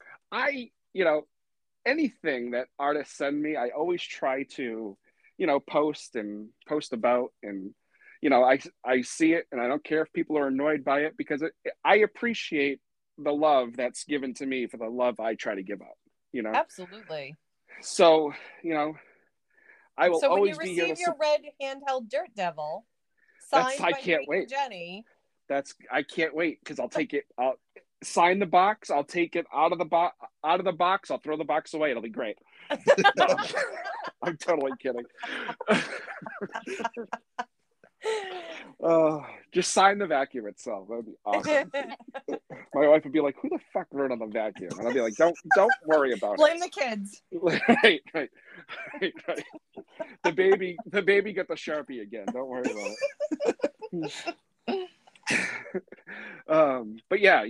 Anything that artists send me, I always try to, post about and. I see it and I don't care if people are annoyed by it because I appreciate the love that's given to me for the love I try to give out, Absolutely. So, I will always be here. So when you receive your red handheld Dirt Devil, signed by Jenny. I can't wait because I'll take it. I'll sign the box. I'll take it out of the box. I'll throw the box away. It'll be great. I'm totally kidding. Just sign the vacuum itself. That would be awesome. My wife would be like, "Who the fuck wrote on the vacuum?" And I'd be like, "Don't worry about Blame it. Blame the kids." Right. The baby got the Sharpie again. Don't worry about it. But yeah,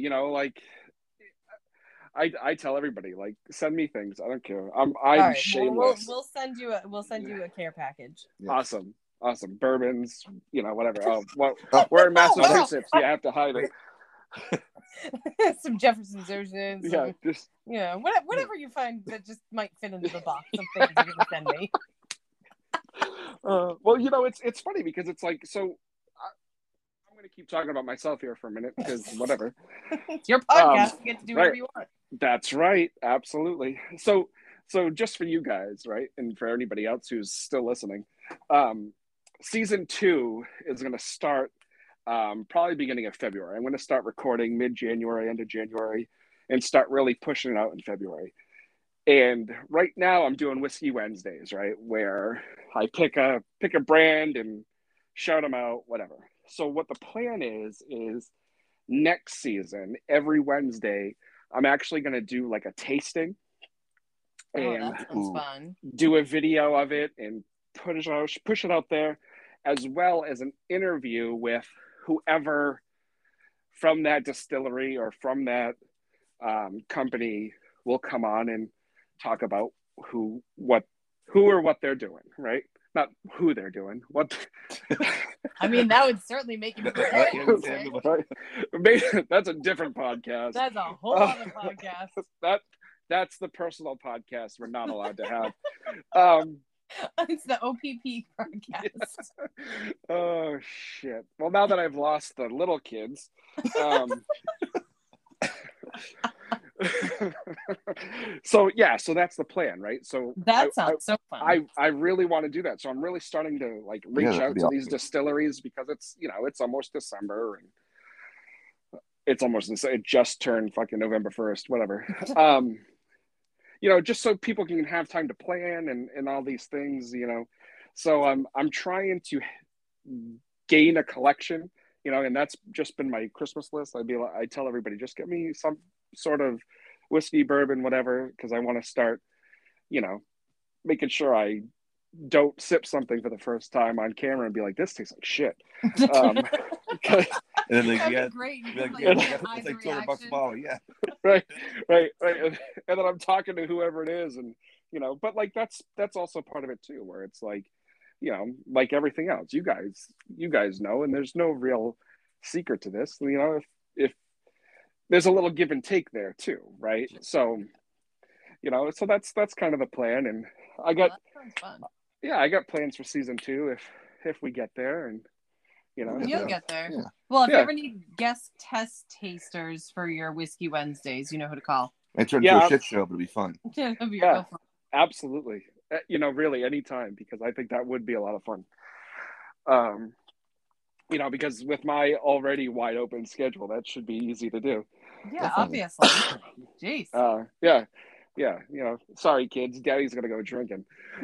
I tell everybody, send me things. I don't care. I'm right, shameless. We'll send you a care package. Yes. Awesome. Bourbons, whatever. We're in Massachusetts. You have to hide it. Some Jefferson's Oceans. Yeah, just whatever you find that just might fit into the box of things you're gonna send me. Well, it's funny because it's like so. I'm going to keep talking about myself here for a minute because whatever. It's your podcast. You get to do whatever you want. That's right. Absolutely. So just for you guys, right, and for anybody else who's still listening. Season 2 is going to start probably beginning of February. I'm going to start recording mid-January, end of January, and start really pushing it out in February. And right now I'm doing Whiskey Wednesdays, right, where I pick a brand and shout them out, whatever. So what the plan is next season, every Wednesday, I'm actually going to do like a tasting and that sounds fun. Do a video of it and push it out there, as well as an interview with whoever from that distillery or from that company will come on and talk about who or what they're doing, right? not who they're doing. What? I mean, that would certainly make it. Maybe that's a different podcast. That's a whole other podcast. That's the personal podcast we're not allowed to have. It's the OPP podcast. Oh shit! Well, now that I've lost the little kids, so that's the plan, right? So that sounds so fun. I really want to do that. So I'm really starting to like reach out to these distilleries because it's it's almost December and it just turned fucking November 1st, whatever. Just so people can have time to plan and all these things, So I'm trying to gain a collection, and that's just been my Christmas list. I tell everybody, just get me some sort of whiskey, bourbon, whatever, because I want to start, making sure I don't sip something for the first time on camera and be like, this tastes like shit. And then great. It's like $200 a bottle, yeah. Right. And then I'm talking to whoever it is, and but like that's also part of it too, where it's like, like everything else, you guys know, and there's no real secret to this. If there's a little give and take there too, right? So, so that's kind of the plan, and I got I got plans for season 2 if we get there, and you'll get there. Yeah. Well, if you ever need guest test tasters for your Whiskey Wednesdays, you know who to call. It turned into a shit show, but it'll be fun. It'll be real fun. Absolutely. Really anytime, because I think that would be a lot of fun. Because with my already wide open schedule, that should be easy to do. Yeah, obviously. Jeez. Yeah. Sorry, kids. Daddy's going to go drinking.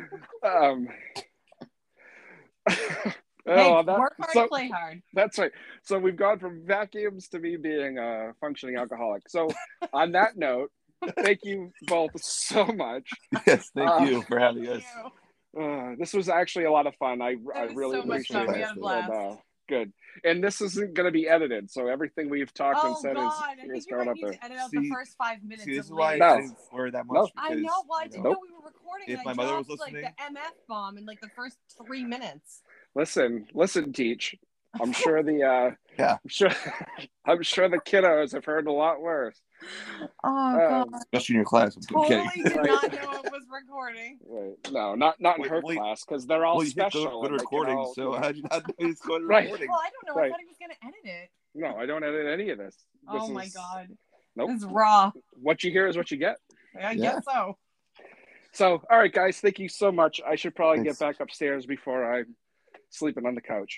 Work hard, play hard. That's right. So we've gone from vacuums to me being a functioning alcoholic. So on that note, thank you both so much. Yes, thank you for having us. This was actually a lot of fun. I really appreciate it. We had a blast. Good. And this isn't going to be edited, so everything we've talked and said is going up there. To edit out the first 5 minutes. This is why I didn't swear that much. I know. Well, I didn't know we were recording. If and my I mother dropped, was listening, like the MF bomb in like the first 3 minutes. Listen, Teach. I'm sure I'm sure the kiddos have heard a lot worse. Oh God! Especially in your class. Totally did not know it was recording. Right. No, not in her class, because they're all special. Good recording. So how'd you not know he's going to right. recording? Well, I don't know. I thought he was going to edit it. No, I don't edit any of this. Oh my God! Nope. It's raw. What you hear is what you get. I guess so. So, all right, guys, thank you so much. I should probably get back upstairs before I'm sleeping on the couch.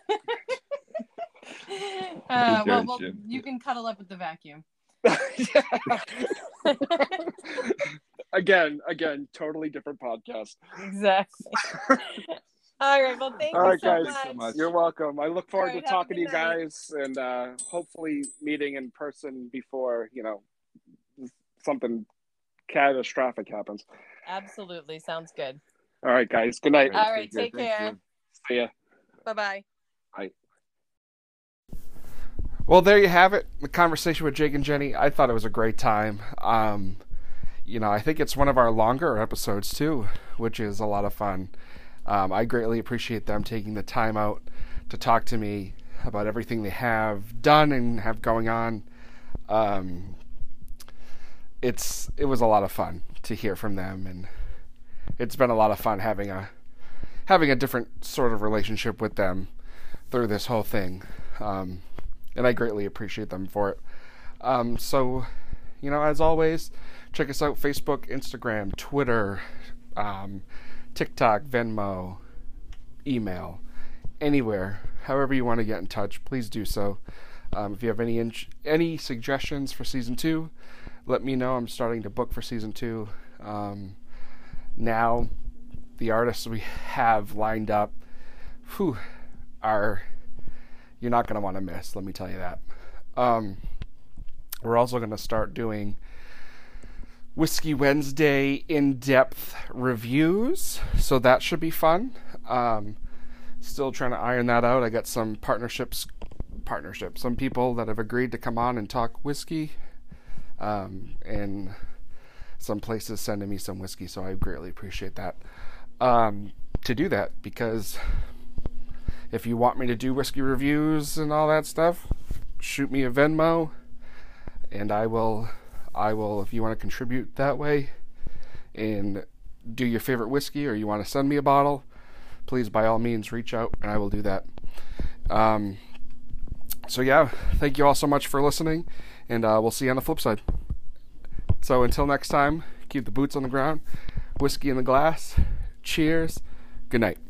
Well, you can cuddle up with the vacuum. Again, totally different podcast. Exactly. All right. Well, thank you so much. You're welcome. I look forward to talking to you guys and hopefully meeting in person before, something catastrophic happens. Absolutely. Sounds good. All right, guys. Good night. All right. Take care. See ya. Bye-bye. Bye. Well, there you have it. The conversation with Jake and Jenny. I thought it was a great time. I think it's one of our longer episodes too, which is a lot of fun. I greatly appreciate them taking the time out to talk to me about everything they have done and have going on. It was a lot of fun to hear from them, and it's been a lot of fun having a different sort of relationship with them through this whole thing. And I greatly appreciate them for it. So, as always, check us out: Facebook, Instagram, Twitter, TikTok, Venmo, email, anywhere, however you want to get in touch, please do so. If you have any suggestions for season 2, let me know. I'm starting to book for season 2. Now, the artists we have lined up, you're not going to want to miss, let me tell you that. We're also going to start doing Whiskey Wednesday in-depth reviews, so that should be fun. Still trying to iron that out. I got some partnerships, some people that have agreed to come on and talk whiskey, and some places sending me some whiskey, so I greatly appreciate that. to do that, because if you want me to do whiskey reviews and all that stuff, shoot me a Venmo, and I will, if you want to contribute that way and do your favorite whiskey, or you want to send me a bottle, please, by all means, reach out, and I will do that. So yeah, thank you all so much for listening, and we'll see you on the flip side. So until next time, keep the boots on the ground, whiskey in the glass, cheers, good night.